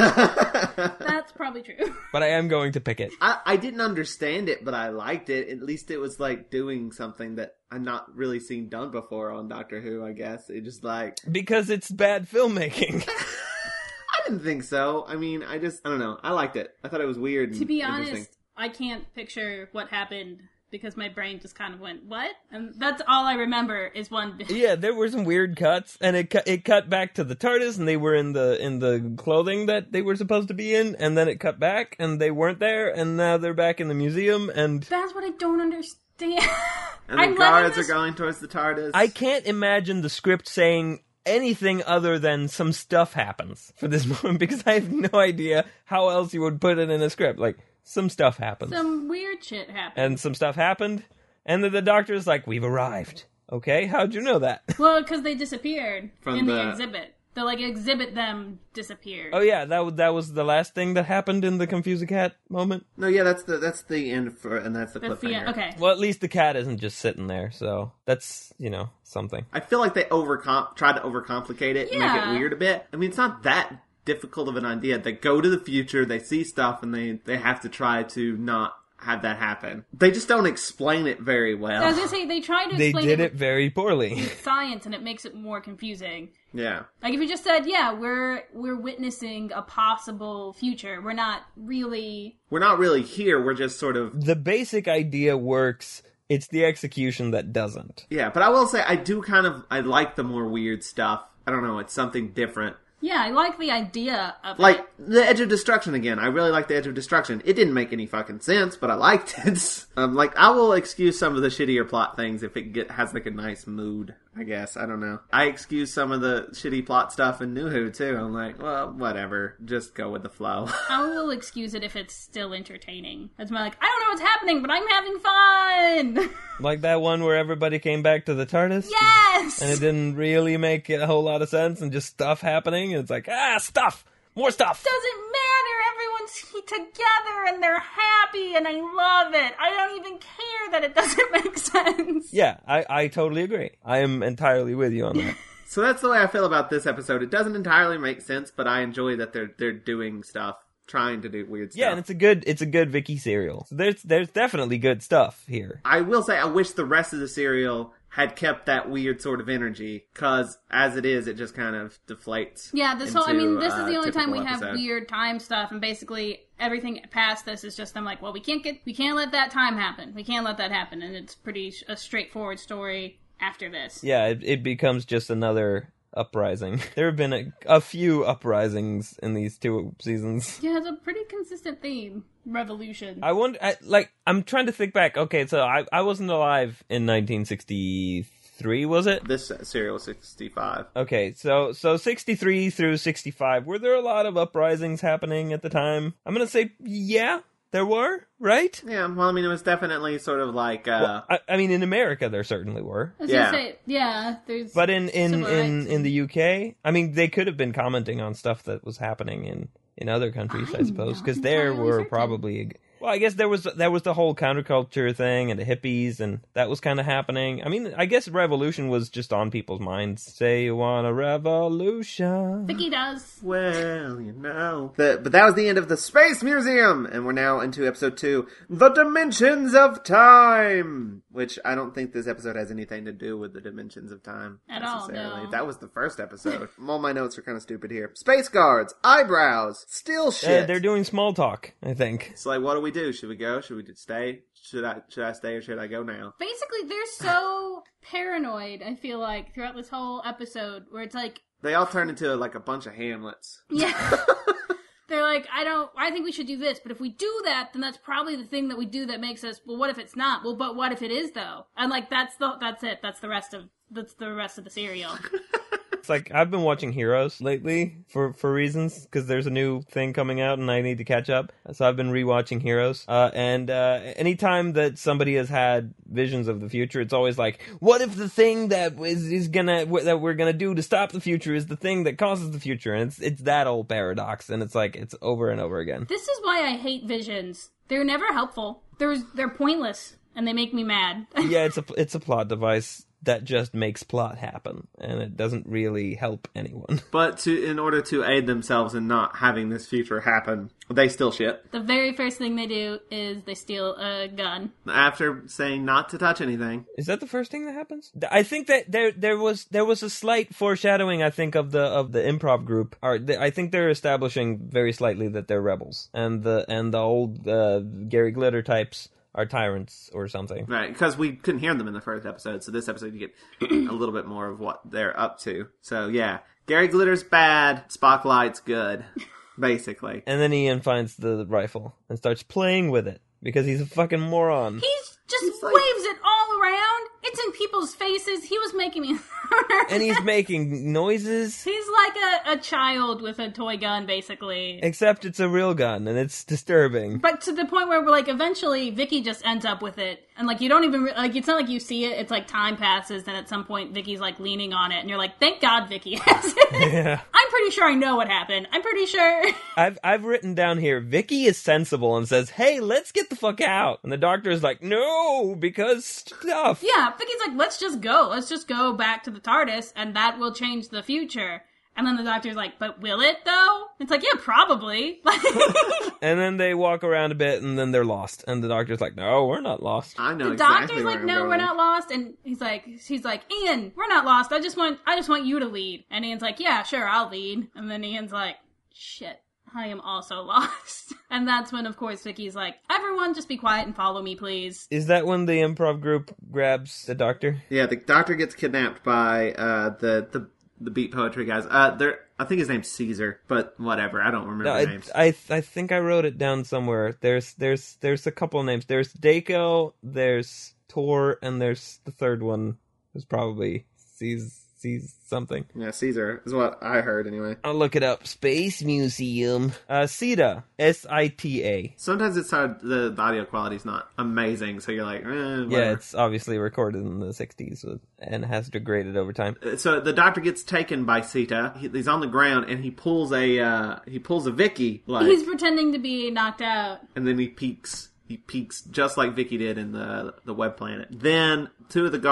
That's probably true. But I am going to pick it. I didn't understand it, but I liked it. At least it was, like, doing something that I've not really seen done before on Doctor Who, I guess. It just, like... Because it's bad filmmaking. I didn't think so. I mean, I don't know. I liked it. I thought it was weird and To be interesting. honest, I can't picture what happened because my brain just kind of went, what? And that's all I remember is one bit. Yeah, there were some weird cuts, and it cut back to the TARDIS, and they were in the clothing that they were supposed to be in, and then it cut back, and they weren't there, and now they're back in the museum, and... That's what I don't understand. And the guards are going towards the TARDIS. I can't imagine the script saying anything other than some stuff happens for this moment, because I have no idea how else you would put it in a script. Like, some stuff happens. Some weird shit happened. And some stuff happened, and then the Doctor's like, we've arrived. Okay, how'd you know that? Well, because they disappeared From the exhibit. The, exhibit them disappeared. Oh yeah, that was the last thing that happened in the Confuse a Cat moment? No, yeah, that's the end, and that's the cliffhanger. Okay. Well, at least the cat isn't just sitting there, so that's, something. I feel like they tried to overcomplicate it and make it weird a bit. I mean, it's not that difficult of an idea. They go to the future, they see stuff, and they have to try to not have that happen. They just don't explain it very well. I was gonna say, they tried to explain They did it very poorly. with science, and it makes it more confusing. Yeah. Like, if you just said, yeah, we're witnessing a possible future, we're not really here, we're just sort of... The basic idea works, it's the execution that doesn't. Yeah, but I will say, I like the more weird stuff. I don't know, it's something different. Yeah, I like the idea of Like, it. the Edge of Destruction again. I really like the Edge of Destruction. It didn't make any fucking sense, but I liked it. I will excuse some of the shittier plot things if it has, like, a nice mood, I guess. I don't know. I excuse some of the shitty plot stuff in New Who, too. I'm like, well, whatever. Just go with the flow. I will excuse it if it's still entertaining. It's more like, I don't know what's happening, but I'm having fun! Like that one where everybody came back to the TARDIS? Yes! And it didn't really make a whole lot of sense, and just stuff happening, and it's like, stuff! More stuff! Doesn't matter, everyone's together and they're happy and I love it. I don't even care that it doesn't make sense. Yeah, I totally agree. I am entirely with you on that. So that's the way I feel about this episode. It doesn't entirely make sense, but I enjoy that they're doing stuff, trying to do weird stuff. Yeah, and it's a good Vicky serial. So there's definitely good stuff here. I will say I wish the rest of the serial had kept that weird sort of energy, because as it is, it just kind of deflates. Yeah, this is the only time we have episode. weird time stuff, and basically everything past this is just, I'm like, well, we can't let that time happen. We can't let that happen, and it's a straightforward story after this. Yeah, it becomes just another uprising. There have been a few uprisings in these 2 seasons. Yeah, it's a pretty consistent theme. Revolution. I wonder, I'm trying to think back. Okay, so I wasn't alive in 1963, was it? This serial was 65. Okay, so 63 through 65, were there a lot of uprisings happening at the time? I'm gonna say, yeah, there were, right? Yeah, well, I mean, it was definitely sort of like... Well, I mean, in America, there certainly were. I was gonna say, yeah, there's... But in the UK, I mean, they could have been commenting on stuff that was happening in other countries, I suppose, because there were probably... Well, I guess there was the whole counterculture thing and the hippies, and that was kind of happening. I mean, I guess revolution was just on people's minds. Say you want a revolution. Vicky does. Well, you know. But that was the end of the Space Museum, and we're now into episode 2, The Dimensions of Time, which I don't think this episode has anything to do with the Dimensions of Time. At all, no. That was the first episode. All my notes are kind of stupid here. Space guards, eyebrows, still shit. They're doing small talk, I think. It's like, what do we do? Should we go? Should we stay? Should I stay or should I go now? Basically, they're so paranoid, I feel like, throughout this whole episode, where it's like... They all turn into, like, a bunch of Hamlets. Yeah. They're like, I think we should do this, but if we do that, then that's probably the thing that we do that makes us, well, what if it's not? Well, but what if it is, though? And, like, that's it. That's the rest of the serial. It's like, I've been watching Heroes lately for reasons, because there's a new thing coming out and I need to catch up. So I've been rewatching Heroes. And anytime that somebody has had visions of the future, it's always like, what if the thing that we're gonna do to stop the future is the thing that causes the future? And it's that old paradox, and it's like, it's over and over again. This is why I hate visions. They're never helpful. They're pointless, and they make me mad. Yeah, it's a plot device that just makes plot happen, and it doesn't really help anyone. But in order to aid themselves in not having this future happen, they steal shit. The very first thing they do is they steal a gun. After saying not to touch anything. Is that the first thing that happens? I think that there was a slight foreshadowing, I think, of the improv group. I think they're establishing very slightly that they're rebels, and the old Gary Glitter types are tyrants or something. Right, because we couldn't hear them in the first episode, so this episode you get a little bit more of what they're up to. So yeah, Gary Glitter's bad, Spocklight's good, basically. And then Ian finds the rifle and starts playing with it because he's a fucking moron. He's just waves it all around. It's in people's faces. He was making me nervous. And he's making noises. He's like a child with a toy gun, basically. Except it's a real gun, and it's disturbing. But to the point where, like, eventually Vicky just ends up with it. And, like, you don't even, like, it's not like you see it. It's like time passes, and at some point Vicky's, like, leaning on it. And you're like, thank God Vicky has it. Yeah. I'm pretty sure I know what happened. I'm pretty sure. I've written down here, Vicky is sensible and says, hey, let's get the fuck out. And the doctor is like, no, because stuff. Yeah, Vicky's like, let's just go. Let's just go back to the TARDIS, and that will change the future. And then the doctor's like, but will it, though? It's like, yeah, probably. And then they walk around a bit, and then they're lost. And the doctor's like, no, we're not lost. I know The exactly doctor's where like, I'm no, going. we're not lost. And he's like, Ian, we're not lost. I just want you to lead. And Ian's like, yeah, sure, I'll lead. And then Ian's like, shit, I am also lost. And that's when, of course, Vicky's like, everyone just be quiet and follow me, please. Is that when the improv group grabs the doctor? Yeah, the doctor gets kidnapped by the beat poetry guys. I think his name's Caesar, but whatever. I don't remember No, names. I think I wrote it down somewhere. There's a couple of names. There's Daco, there's Tor, and there's the third one who's probably sees something. Yeah, Caesar is what I heard anyway. I'll look it up. Space Museum. SITA. SITA. Sometimes it's hard, the audio quality's not amazing, so you're like, whatever. Yeah, it's obviously recorded in the 60s and has degraded over time. So the doctor gets taken by Sita. He's on the ground and he pulls a Vicky, like, He's pretending to be knocked out. and then he peeks. He peeks just like Vicky did in the Web Planet. Then two of the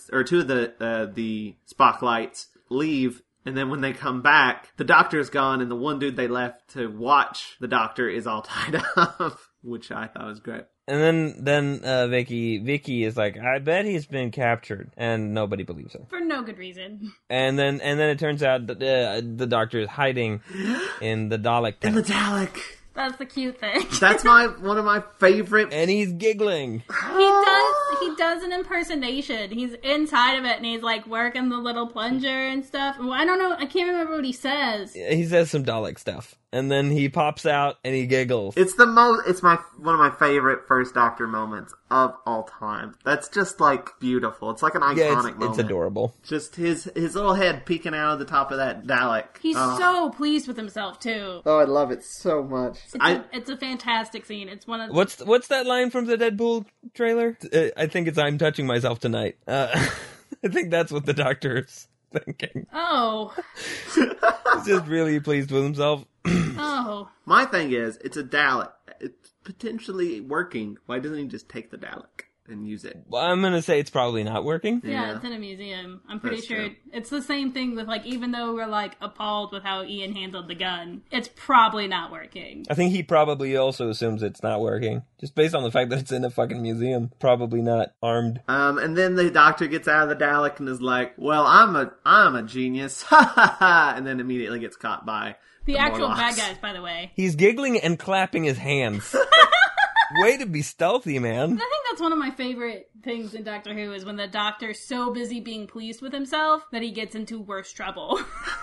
Spocklights leave, and then when they come back, the doctor's gone, and the one dude they left to watch the doctor is all tied up, which I thought was great. And then Vicky is like, I bet he's been captured, and nobody believes her. For no good reason. And then it turns out that the doctor is hiding in the Dalek In the tank. Dalek. That's the cute thing. That's one of my favorite. And he's giggling. He does an impersonation. He's inside of it, and he's, like, working the little plunger and stuff. Well, I don't know. I can't remember what he says. He says some Dalek stuff. And then he pops out and he giggles. It's one of my favorite First Doctor moments of all time. That's just like beautiful. It's like an iconic moment. It's adorable. Just his little head peeking out of the top of that Dalek. He's so pleased with himself, too. Oh, I love it so much. It's a fantastic scene. It's one of What's that line from the Deadpool trailer? I think it's I'm touching myself tonight. I think that's what the doctor is thinking. Oh. He's just really pleased with himself. Oh. My thing is, it's a Dalek. It's potentially working. Why doesn't he just take the Dalek and use it? Well, I'm gonna say it's probably not working. Yeah, it's in a museum. I'm pretty That's sure true. it's the same thing with, like, even though we're, like, appalled with how Ian handled the gun, it's probably not working. I think he probably also assumes it's not working. Just based on the fact that it's in a fucking museum. Probably not armed. And then the doctor gets out of the Dalek and is like, "Well, I'm a genius," ha ha ha, and then immediately gets caught by The actual Morlocks. bad guys, by the way. He's giggling and clapping his hands. Way to be stealthy, man. I think that's one of my favorite things in Doctor Who is when the Doctor's so busy being pleased with himself that he gets into worse trouble.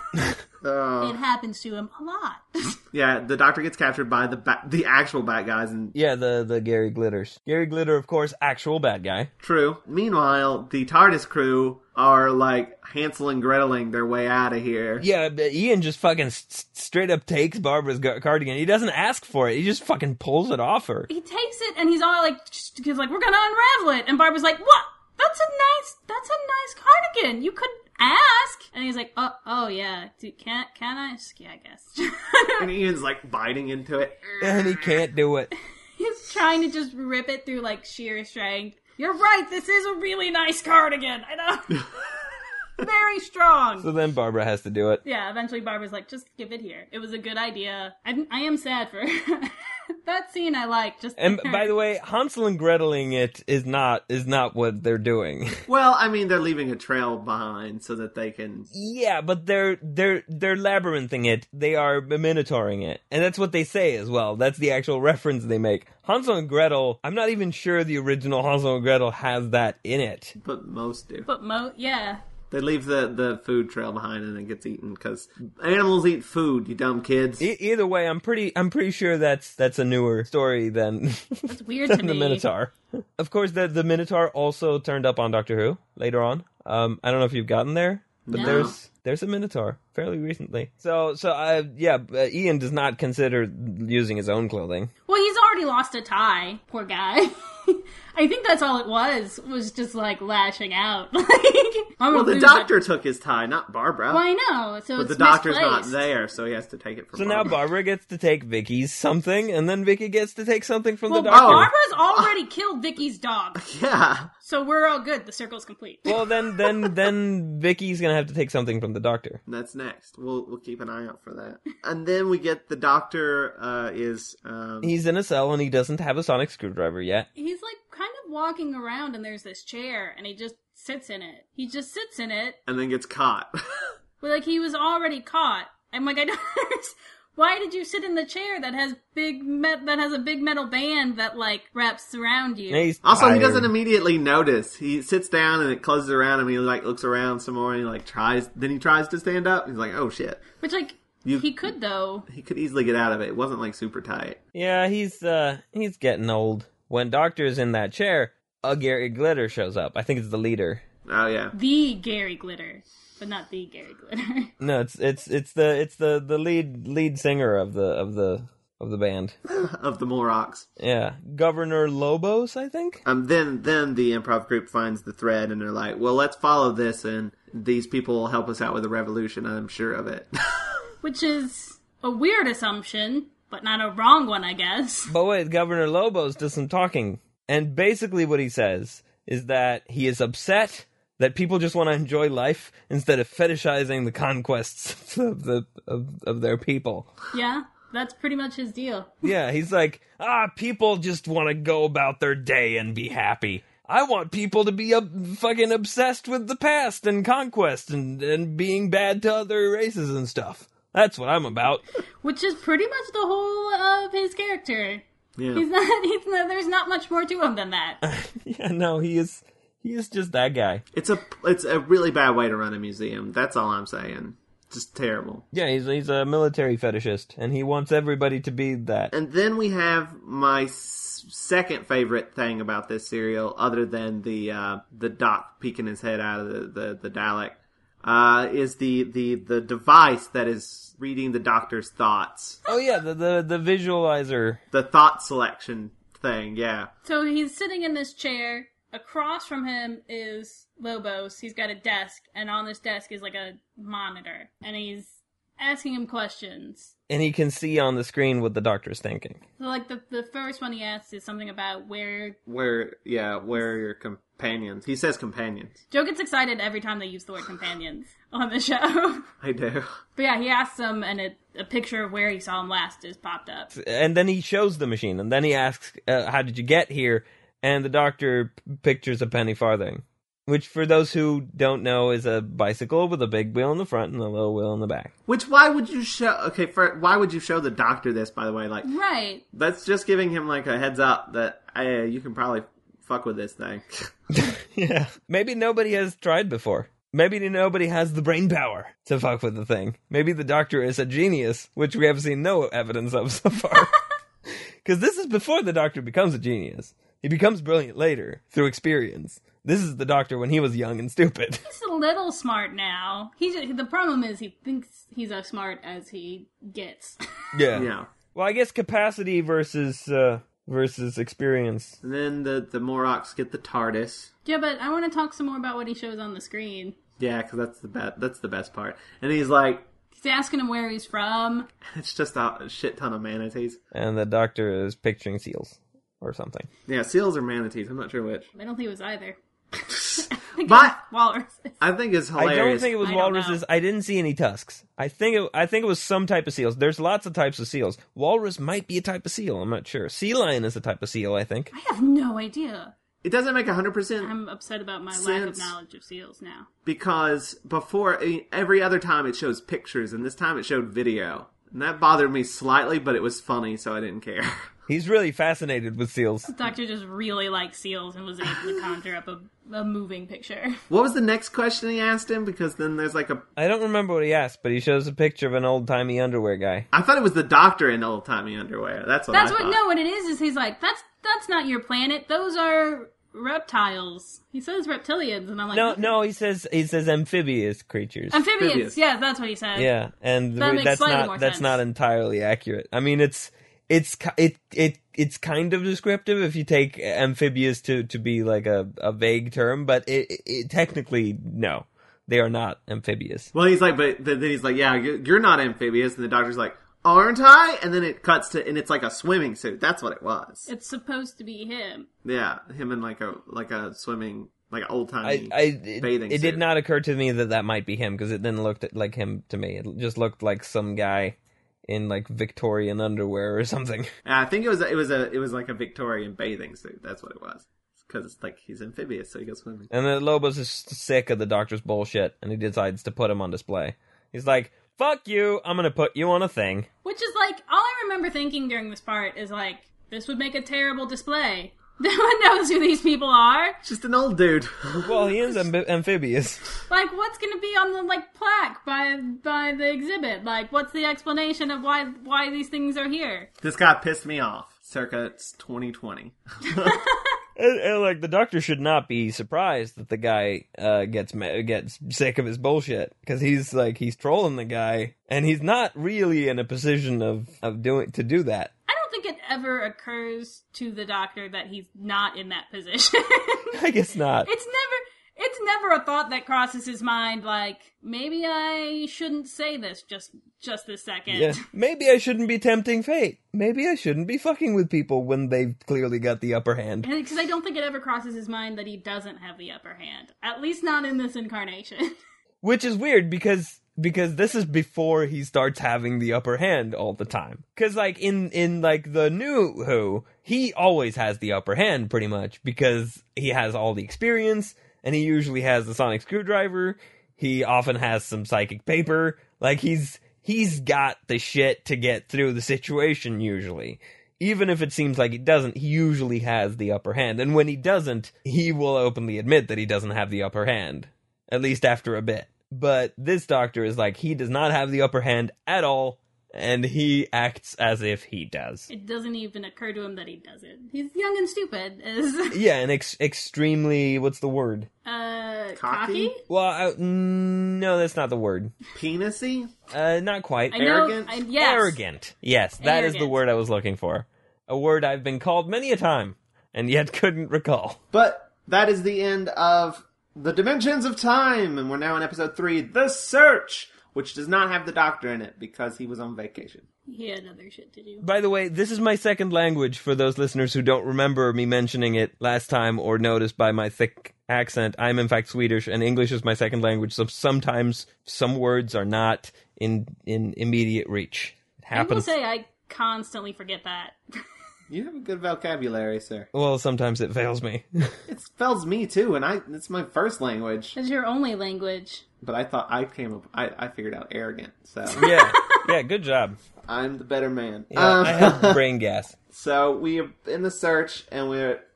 It happens to him a lot. Yeah, the doctor gets captured by the actual bad guys, and Yeah, the Gary Glitters. Gary Glitter, of course, actual bad guy. true. Meanwhile, the TARDIS crew are like Hansel and Greteling their way out of here. Yeah, but Ian just fucking straight up takes Barbara's cardigan. He doesn't ask for it. He just fucking pulls it off her. He takes it and he's all like, we're gonna unravel it. And Barbara's like, what? That's a nice cardigan. You could ask. And he's like, oh yeah. Can I? Yeah, I guess. And Ian's like biting into it. And he can't do it. He's trying to just rip it through like sheer strength. You're right, this is a really nice cardigan. I know. Very strong. So then Barbara has to do it. Yeah, eventually Barbara's like, just give it here. It was a good idea. I am sad for That scene I like. Just And by the way, Hansel and Greteling it is not what they're doing. Well, I mean, they're leaving a trail behind so that they can... Yeah, but they're labyrinthing it. They are minotauring it. And that's what they say as well. That's the actual reference they make. Hansel and Gretel, I'm not even sure the original Hansel and Gretel has that in it. But most do. But yeah. They leave the food trail behind and it gets eaten because animals eat food, you dumb kids. Either way, I'm pretty sure that's a newer story than That's weird than to the me. Minotaur. Of course, the Minotaur also turned up on Doctor Who later on. I don't know if you've gotten there, but No. there's a Minotaur fairly recently. So Ian does not consider using his own clothing. Well, he's already lost a tie. Poor guy. I think that's all it was just like lashing out. Well, the doctor took his tie, not Barbara. Well, I know. So but it's the doctor's misplaced. not there, so he has to take it from So now Barbara. Barbara gets to take Vicky's something, and then Vicky gets to take something from Well, the doctor. Barbara's already killed Vicky's dog, Yeah. so we're all good. The circle's complete. Well, then Vicky's gonna have to take something from the doctor. That's next. We'll keep an eye out for that. And then we get the doctor is... He's in a cell and he doesn't have a sonic screwdriver yet. He's like kind of walking around, and there's this chair, and he just sits in it. He just sits in it, and then gets caught. but like he was already caught. I'm like, I don't understand. Why did you sit in the chair that has a big metal band that like wraps around you? And he's Also, he tired. doesn't immediately notice. He sits down and it closes around him and he like looks around some more and he like tries to stand up. He's like, oh shit. Which like he could though. He could easily get out of it. It wasn't like super tight. Yeah, he's getting old. When Doctor's in that chair, a Gary Glitter shows up. I think it's the leader. Oh yeah. The Gary Glitter, but not the Gary Glitter. No, it's the lead singer of the band. Of the Morocks. Yeah, Governor Lobos, I think. Then the improv group finds the thread and they're like, well, let's follow this and these people will help us out with the revolution. I'm sure of it. Which is a weird assumption, but not a wrong one, I guess. But wait, Governor Lobos does some talking, and basically what he says is that he is upset that people just want to enjoy life instead of fetishizing the conquests of their people. Yeah, that's pretty much his deal. Yeah, he's like, people just want to go about their day and be happy. I want people to be fucking obsessed with the past and conquest and being bad to other races and stuff. That's what I'm about. Which is pretty much the whole of his character. Yeah. He's not, there's not much more to him than that. Yeah, no, he is just that guy. It's a really bad way to run a museum. That's all I'm saying. Just terrible. Yeah, he's a military fetishist, and he wants everybody to be that. And then we have my second favorite thing about this serial, other than the Doc peeking his head out of the Dalek, is the device that is reading the Doctor's thoughts. Oh yeah, the visualizer. The thought selection thing, yeah. So he's sitting in this chair. Across from him is Lobos. He's got a desk, and on this desk is like a monitor. And he's asking him questions. And he can see on the screen what the Doctor's thinking. So like the first one he asks is something about where Where are your companions? He says companions. Joe gets excited every time they use the word companions on the show. I do. But yeah, he asks them, and a picture of where he saw him last is popped up. And then he shows the machine, and then he asks, how did you get here? And the Doctor pictures a penny farthing. Which, for those who don't know, is a bicycle with a big wheel in the front and a little wheel in the back. Which, why would you show... Okay, why would you show the Doctor this, by the way? Like, Right. that's just giving him, like, a heads up that, hey, you can probably fuck with this thing. Yeah. Maybe nobody has tried before. Maybe nobody has the brain power to fuck with the thing. Maybe the Doctor is a genius, which we have seen no evidence of so far. Because this is before the Doctor becomes a genius. He becomes brilliant later, through experience. This is the Doctor when he was young and stupid. He's a little smart now. The problem is he thinks he's as smart as he gets. Yeah. Yeah. Well, I guess capacity versus experience. And then the Morocks get the TARDIS. Yeah, but I want to talk some more about what he shows on the screen. Yeah, because that's the best part. And he's like, He's asking him where he's from. it's just a shit ton of manatees. And the Doctor is picturing seals or something. Yeah, seals or manatees. I'm not sure which. I don't think it was either. think But- it was walruses. I think it's I hilarious. don't think it was I don't walruses. know. I didn't see any tusks. I think it was some type of seals. There's lots of types of seals. Walrus might be a type of seal. I'm not sure. Sea lion is a type of seal, I think. I have no idea. It doesn't make 100% I'm upset about my lack of Since- knowledge of seals now. because before, every other time it shows pictures, and this time it showed video. And that bothered me slightly, but it was funny, so I didn't care. He's really fascinated with seals. The doctor just really liked seals and was able to conjure up a moving picture. What was the next question he asked him? Because then there's like a... I don't remember what he asked, but he shows a picture of an old-timey underwear guy. I thought it was the doctor in old-timey underwear. That's what That's I what. thought. No, what it is he's like, that's not your planet. Those are reptiles. He says reptilians, and I'm like, No, he says amphibious creatures. amphibians. Amphibious. Yeah, that's what he said. Yeah, and That makes slightly more that's sense. not entirely accurate. I mean, it's kind of descriptive if you take amphibious to be like a vague term, but it technically no, they are not amphibious. Well, he's like, but then he's like, yeah, you're not amphibious. And the doctor's like, aren't I? And then it cuts to, and it's like a swimming suit. That's what it was. It's supposed to be him. Yeah, him in like a swimming, like an old-timey It bathing suit. did not occur to me that might be him because it didn't look like him to me. It just looked like some guy in like Victorian underwear or something. And I think it was like a Victorian bathing suit. That's what it was. Because it's like he's amphibious, so he goes swimming. And then Lobos is sick of the doctor's bullshit, and he decides to put him on display. He's like, "Fuck you! I'm gonna put you on a thing." Which is like, all I remember thinking during this part is like, this would make a terrible display. No one knows who these people are. Just an old dude. Well, he is amphibious. Like, what's gonna be on the, like, plaque by the exhibit? Like, what's the explanation of why these things are here? This guy pissed me off. Circa it's 2020. And, like, the doctor should not be surprised that the guy gets sick of his bullshit, because he's trolling the guy, and he's not really in a position of do that. I don't think it ever occurs to the doctor that he's not in that position. I guess not. It's never a thought that crosses his mind, like, maybe I shouldn't say this just this second. Yeah, maybe I shouldn't be tempting fate. Maybe I shouldn't be fucking with people when they've clearly got the upper hand. Because I don't think it ever crosses his mind that he doesn't have the upper hand. At least not in this incarnation. Which is weird because this is before he starts having the upper hand all the time. Because like in like the new Who, he always has the upper hand pretty much because he has all the experience and he usually has the sonic screwdriver. He often has some psychic paper. Like he's got the shit to get through the situation usually. Even if it seems like he doesn't, he usually has the upper hand. And when he doesn't, he will openly admit that he doesn't have the upper hand. At least after a bit. But this doctor is like, he does not have the upper hand at all, and he acts as if he does. It doesn't even occur to him that he doesn't. He's young and stupid. Yeah, and extremely, what's the word? Cocky? Well, no, that's not the word. Penisy? Not quite. I know, Arrogant? yes. Arrogant. Yes, that is the Arrogant. word I was looking for. A word I've been called many a time, and yet couldn't recall. But that is the end of The Dimensions of Time, and we're now in episode 3, The Search, which does not have the doctor in it because he was on vacation. He had other shit to do. By the way, this is my second language for those listeners who don't remember me mentioning it last time or noticed by my thick accent. I'm in fact Swedish, and English is my second language, so sometimes some words are not in immediate reach. It I will happens. say I constantly forget that. You have a good vocabulary, sir. Well, sometimes it fails me. It spells me too, and it's my first language. It's your only language. But I thought I figured out arrogant, so yeah, good job. I'm the better man. Yeah, I have brain gas. So we are in the search, and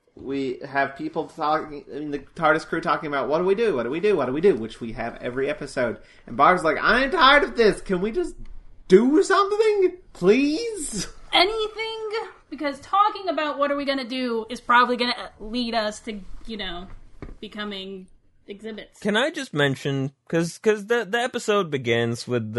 we have people talking. I mean, the TARDIS crew talking about what do we do, which we have every episode. And Barb's like, I'm tired of this. Can we just do something, please? Anything? Because talking about what are we gonna do is probably gonna lead us to, becoming exhibits. Can I just mention, because the episode begins with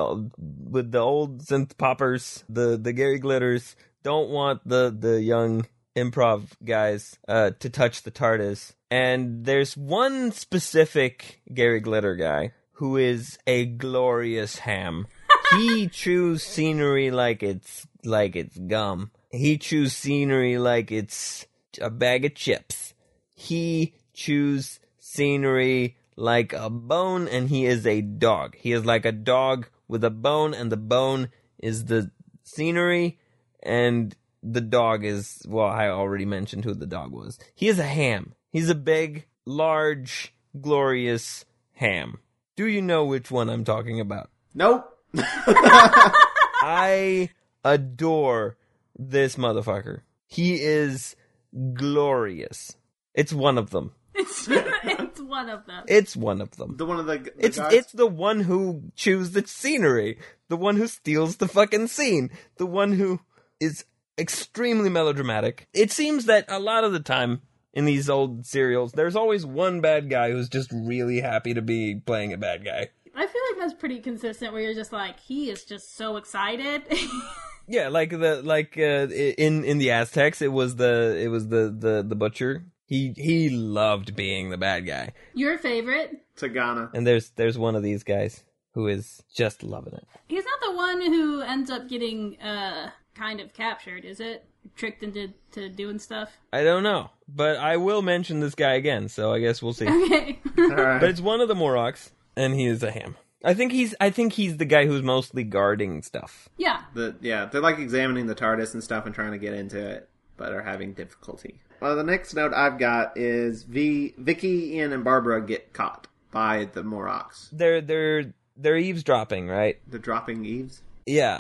the old synth poppers, the Gary Glitters don't want the young improv guys to touch the TARDIS, and there's one specific Gary Glitter guy who is a glorious ham. He chews scenery like it's gum. He chews scenery like it's a bag of chips. He chews scenery like a bone, and he is a dog. He is like a dog with a bone, and the bone is the scenery, and the dog is, well, I already mentioned who the dog was. He is a ham. He's a big, large, glorious ham. Do you know which one I'm talking about? Nope. I adore this motherfucker. He is glorious. It's one of them. It's one of them. It's one of them. The one of the It's guys? it's the one who chews the scenery. The one who steals the fucking scene. The one who is extremely melodramatic. It seems that a lot of the time in these old serials, there's always one bad guy who's just really happy to be playing a bad guy. I feel like that's pretty consistent where you're just like, he is just so excited. Yeah, in the Aztecs, it was the butcher. He loved being the bad guy. Your favorite? Tagana. And there's one of these guys who is just loving it. He's not the one who ends up getting kind of captured, is it? Tricked into doing stuff? I don't know, but I will mention this guy again, so I guess we'll see. Okay. All right. But it's one of the Morlocks, and he is a ham. I think he's the guy who's mostly guarding stuff. Yeah. They're like examining the TARDIS and stuff and trying to get into it, but are having difficulty. Well, the next note I've got is Vicky, Ian, and Barbara get caught by the Morlocks. They're eavesdropping, right? They're dropping eaves. Yeah,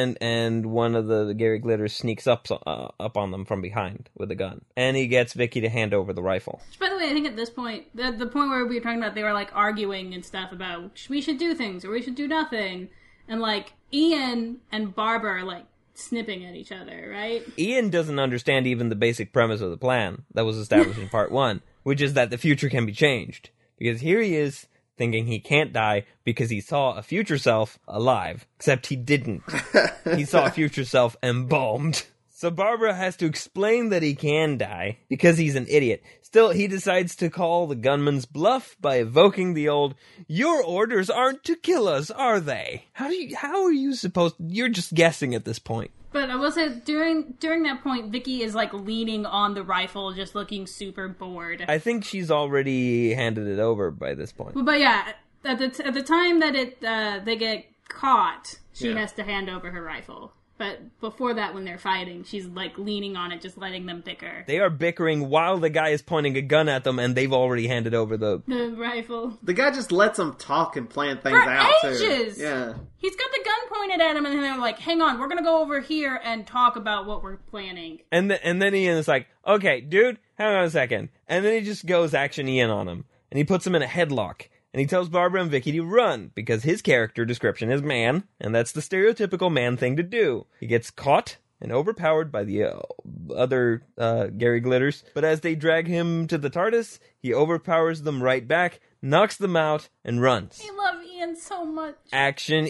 and one of the Gary Glitters sneaks up on them from behind with a gun, and he gets Vicky to hand over the rifle. Which, by the way, I think at this point, the point where we were talking about, they were like arguing and stuff about we should do things or we should do nothing, and like Ian and Barbara are like snipping at each other, right? Ian doesn't understand even the basic premise of the plan that was established in part 1, which is that the future can be changed. Because here he is, thinking he can't die because he saw a future self alive. Except he didn't. He saw a future self embalmed. So Barbara has to explain that he can die because he's an idiot. Still, he decides to call the gunman's bluff by evoking the old, "Your orders aren't to kill us, are they?" How are you supposed... You're just guessing at this point. But I will say, during that point, Vicky is like leaning on the rifle, just looking super bored. I think she's already handed it over by this point. But yeah, at the time that they get caught, she has to hand over her rifle. But before that, when they're fighting, she's like leaning on it, just letting them bicker. They are bickering while the guy is pointing a gun at them, and they've already handed over the rifle. The guy just lets them talk and plan things For out, ages! too. Yeah. He's got the gun pointed at him, and then they're like, hang on, we're gonna go over here and talk about what we're planning. And then Ian is like, "Okay, dude, hang on a second." And then he just goes action Ian on him, and he puts him in a headlock. And he tells Barbara and Vicky to run, because his character description is man, and that's the stereotypical man thing to do. He gets caught and overpowered by the other Gary Glitters, but as they drag him to the TARDIS, he overpowers them right back, knocks them out, and runs. I love Ian so much. Action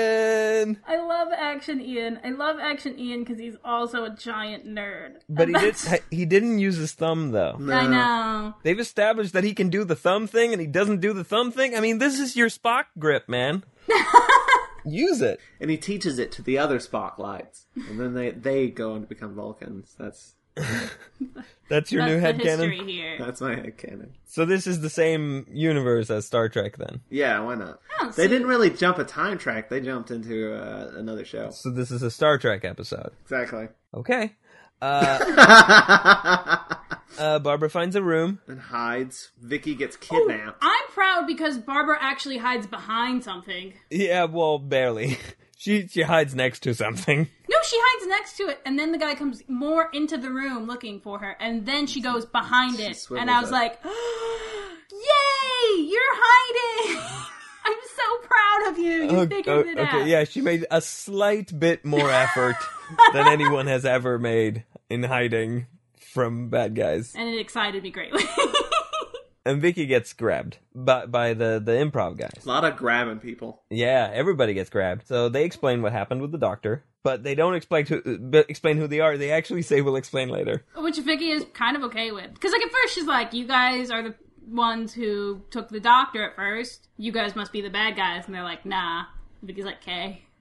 Ian! I love Action Ian. I love Action Ian because he's also a giant nerd. But he didn't use his thumb, though. No. I know. They've established that he can do the thumb thing, and he doesn't do the thumb thing. I mean, this is your Spock grip, man. Use it. And he teaches it to the other Spock lights. And then they go and become Vulcans. That's That's your new the history headcanon? here. my headcanon. So this is the same universe as Star Trek, then? Yeah, why not? Oh, They so- didn't 't really jump a time track. They jumped into another show. So this is a Star Trek episode. Exactly. Okay. Barbara finds a room. And hides. Vicky gets kidnapped. I'm proud because Barbara actually hides behind something. Yeah, well, barely. She hides next to something. No, she hides next to it, and then the guy comes more into the room looking for her, and then she goes behind it. swivels And I was it. like, yay! You're hiding! I'm so proud of you! You figured it out. Okay, yeah, she made a slight bit more effort than anyone has ever made in hiding from bad guys. And it excited me greatly. And Vicky gets grabbed by the improv guys. A lot of grabbing people. Yeah, everybody gets grabbed. So they explain what happened with the doctor, but they don't explain who they are. They actually say, "We'll explain later." Which Vicky is kind of okay with. Because, like, at first she's like, you guys are the ones who took the doctor at first. You guys must be the bad guys. And they're like, nah. Vicky's like, okay.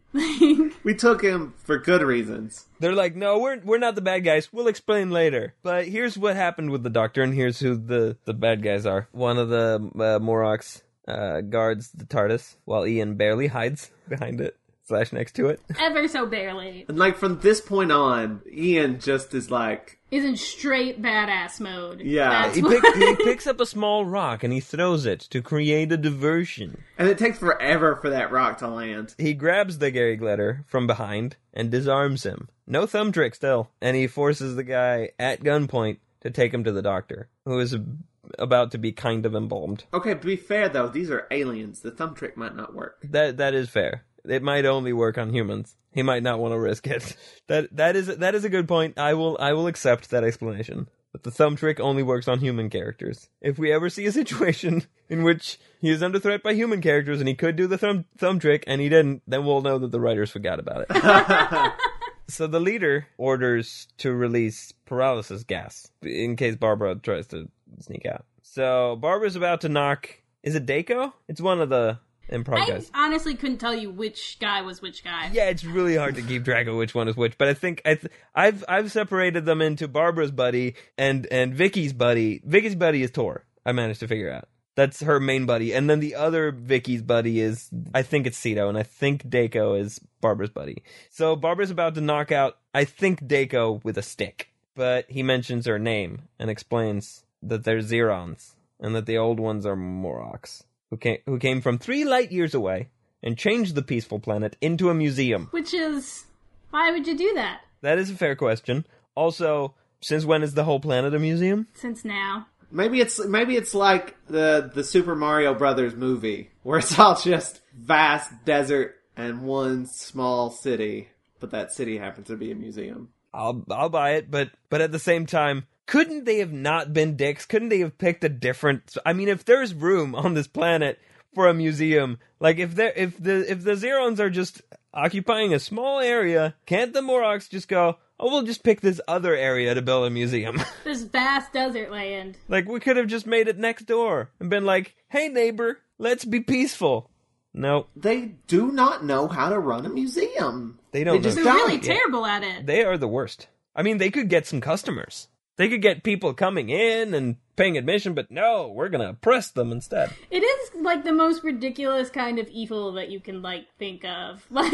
We took him for good reasons. They're like, no, we're not the bad guys. We'll explain later. But here's what happened with the Doctor, and here's who the bad guys are. One of the Morlocks guards the TARDIS, while Ian barely hides behind it / next to it. Ever so barely. And like from this point on, Ian just is like... Is in straight badass mode. Yeah. He picks up a small rock and he throws it to create a diversion. And it takes forever for that rock to land. He grabs the Gary Glitter from behind and disarms him. No thumb trick still. And he forces the guy at gunpoint to take him to the Doctor, who is about to be kind of embalmed. Okay, to be fair though, these are aliens. The thumb trick might not work. That is fair. It might only work on humans. He might not want to risk it. That is a good point. I will accept that explanation. But the thumb trick only works on human characters. If we ever see a situation in which he is under threat by human characters and he could do the thumb trick and he didn't, then we'll know that the writers forgot about it. So the leader orders to release paralysis gas in case Barbara tries to sneak out. So Barbara's about to knock... Is it Dako? It's one of the... improv guys. I honestly couldn't tell you which guy was which guy. Yeah, it's really hard to keep track of which one is which, but I think I've separated them into Barbara's buddy and Vicky's buddy. Vicky's buddy is Tor. I managed to figure out. That's her main buddy, and then the other Vicky's buddy is, I think it's Cito, and I think Dako is Barbara's buddy. So Barbara's about to knock out, I think, Dako with a stick, but he mentions her name and explains that they're Zerons and that the old ones are Morlocks. Who came from 3 light years away and changed the peaceful planet into a museum. Which is... Why would you do that? That is a fair question. Also, since when is the whole planet a museum? Since now. Maybe it's like the Super Mario Brothers movie, where it's all just vast desert and one small city, but that city happens to be a museum. I'll buy it, but at the same time... Couldn't they have not been dicks? Couldn't they have picked a different... I mean, if there's room on this planet for a museum, like if the Zerons are just occupying a small area, can't the Morlocks just go, oh, we'll just pick this other area to build a museum? This vast desert land. Like, we could have just made it next door and been like, hey, neighbor, let's be peaceful. No. They do not know how to run a museum. They don't know. They're really terrible at it. They are the worst. I mean, they could get some customers. They could get people coming in and paying admission, but no, we're going to oppress them instead. It is, like, the most ridiculous kind of evil that you can, like, think of. Like,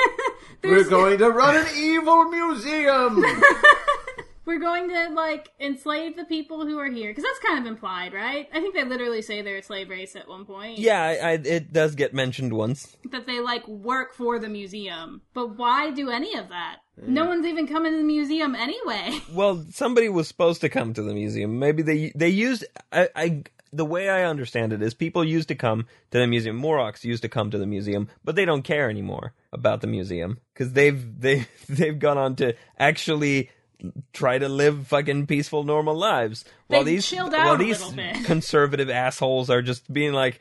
we're going to run an evil museum! We're going to, like, enslave the people who are here. Because that's kind of implied, right? I think they literally say they're a slave race at one point. Yeah, it does get mentioned once. That they, like, work for the museum. But why do any of that? No one's even coming to the museum anyway. Well, somebody was supposed to come to the museum. Maybe they used... the way I understand it is people used to come to the museum. Morlocks used to come to the museum, but they don't care anymore about the museum. Because they've gone on to actually... try to live fucking peaceful, normal lives. While these conservative assholes are just being like,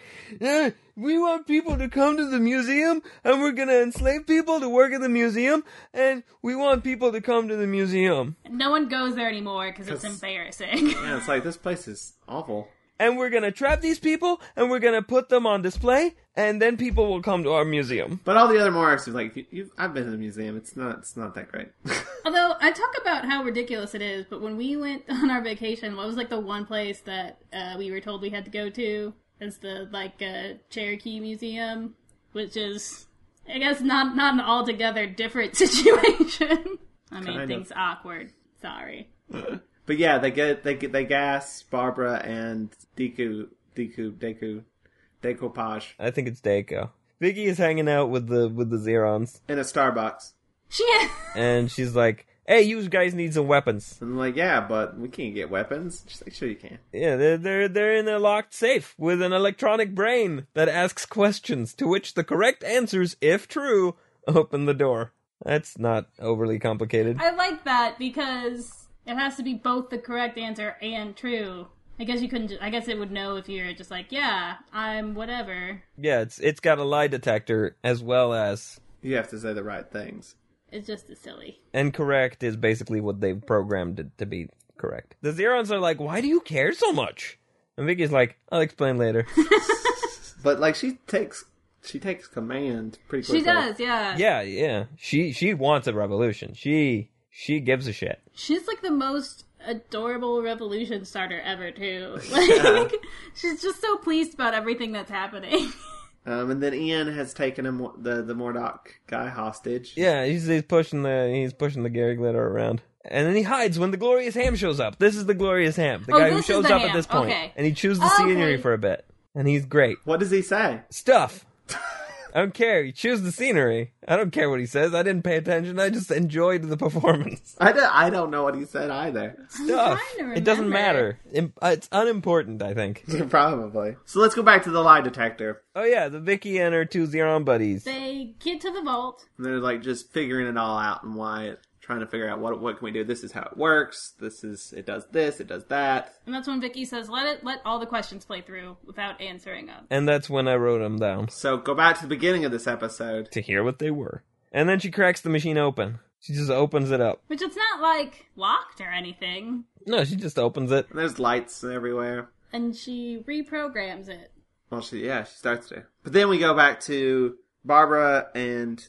we want people to come to the museum, and we're gonna enslave people to work at the museum, and we want people to come to the museum. No one goes there anymore because it's embarrassing. Yeah, it's like, this place is awful. And we're gonna trap these people, and we're gonna put them on display, and then people will come to our museum. But all the other Morlocks are like, I've been to the museum. It's not that great. Although, I talk about how ridiculous it is, but when we went on our vacation, what was, like, the one place that we were told we had to go to? It's the, like, Cherokee Museum, which is, I guess, not an altogether different situation. I mean, things awkward. Sorry. But yeah, they gas Barbara and Deku Decoupage. I think it's Dako. Vicky is hanging out with the Zerons In a Starbucks. And she's like, hey, you guys need some weapons. And I'm like, yeah, but we can't get weapons. She's like, sure you can. Yeah, they're in a locked safe with an electronic brain that asks questions, to which the correct answers, if true, open the door. That's not overly complicated. I like that because it has to be both the correct answer and true. I guess you couldn't. I guess it would know if you're just like, yeah, I'm whatever. Yeah, it's got a lie detector as well as you have to say the right things. It's just as silly. And correct is basically what they've programmed it to be correct. The Zerons are like, why do you care so much? And Vicky's like, I'll explain later. But like she takes She takes command pretty She quickly. does, yeah. Yeah. She wants a revolution. She gives a shit. She's like the most adorable revolution starter ever, too. Like, she's just so pleased about everything that's happening. And then Ian has taken him the Mordock guy hostage. Yeah, he's pushing the Gary Glitter around. And then he hides when the Glorious Ham shows up. This is the Glorious Ham, the guy who this is shows the up Ham. at this point. Okay. And he chews the Okay. scenery for a bit. And he's great. What does he say? Stuff. I don't care. He chews the scenery. I don't care what he says. I didn't pay attention. I just enjoyed the performance. I don't know what he said either. Stuff. trying to It doesn't remember. matter. It's unimportant, I think. Probably. So let's go back to the lie detector. Oh yeah, the Vicky and her two Xeron buddies. They get to the vault. And they're like just figuring it all out and trying to figure out what can we do. This is how it works. It does this, it does that. And that's when Vicky says, let all the questions play through without answering them. And that's when I wrote them down. So go back to the beginning of this episode. To hear what they were. And then she cracks the machine open. She just opens it up. Which it's not, like, locked or anything. No, she just opens it. And there's lights everywhere. And she reprograms it. Well, she starts to. But then we go back to Barbara and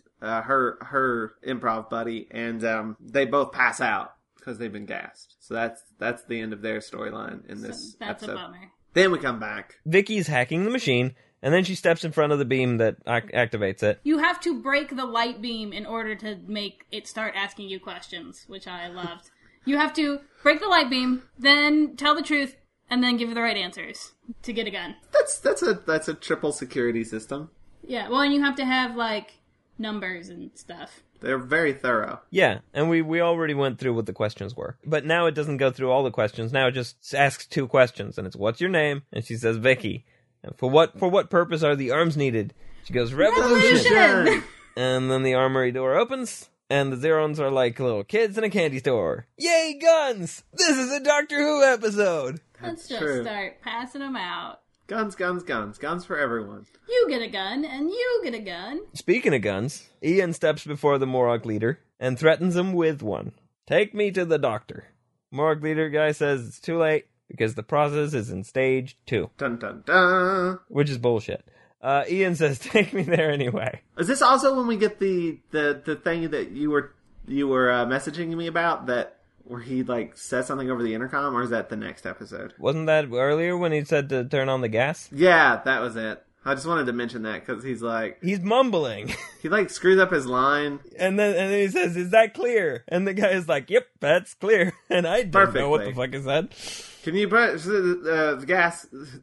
her improv buddy, and they both pass out because they've been gassed. So that's the end of their storyline in this That's episode. a bummer. Then we come back. Vicky's hacking the machine, and then she steps in front of the beam that activates it. You have to break the light beam in order to make it start asking you questions, which I loved. You have to break the light beam, then tell the truth, and then give the right answers to get a gun. That's a triple security system. Yeah, well, and you have to have, like, numbers and stuff. They're very thorough. Yeah, and we already went through what the questions were. But now it doesn't go through all the questions. Now it just asks two questions, and it's, what's your name? And she says, Vicky. And for what purpose are the arms needed? She goes, revolution! Revolution! And then the armory door opens, and the Zerons are like little kids in a candy store. Yay, guns! This is a Doctor Who episode! Let's just true. start passing them out. Guns, guns, guns. Guns for everyone. You get a gun, and you get a gun. Speaking of guns, Ian steps before the Morag leader and threatens him with one. Take me to the doctor. Morag leader guy says it's too late because the process is in stage 2. Dun dun dun. Which is bullshit. Ian says, take me there anyway. Is this also when we get the thing that you were messaging me about, that where he like says something over the intercom, or is that the next episode? Wasn't that earlier when he said to turn on the gas? Yeah, that was it. I just wanted to mention that because he's mumbling. he like screws up his line. And then he says, is that clear? And the guy is like, yep, that's clear. And I didn't know what the fuck is that. Can you put the gas,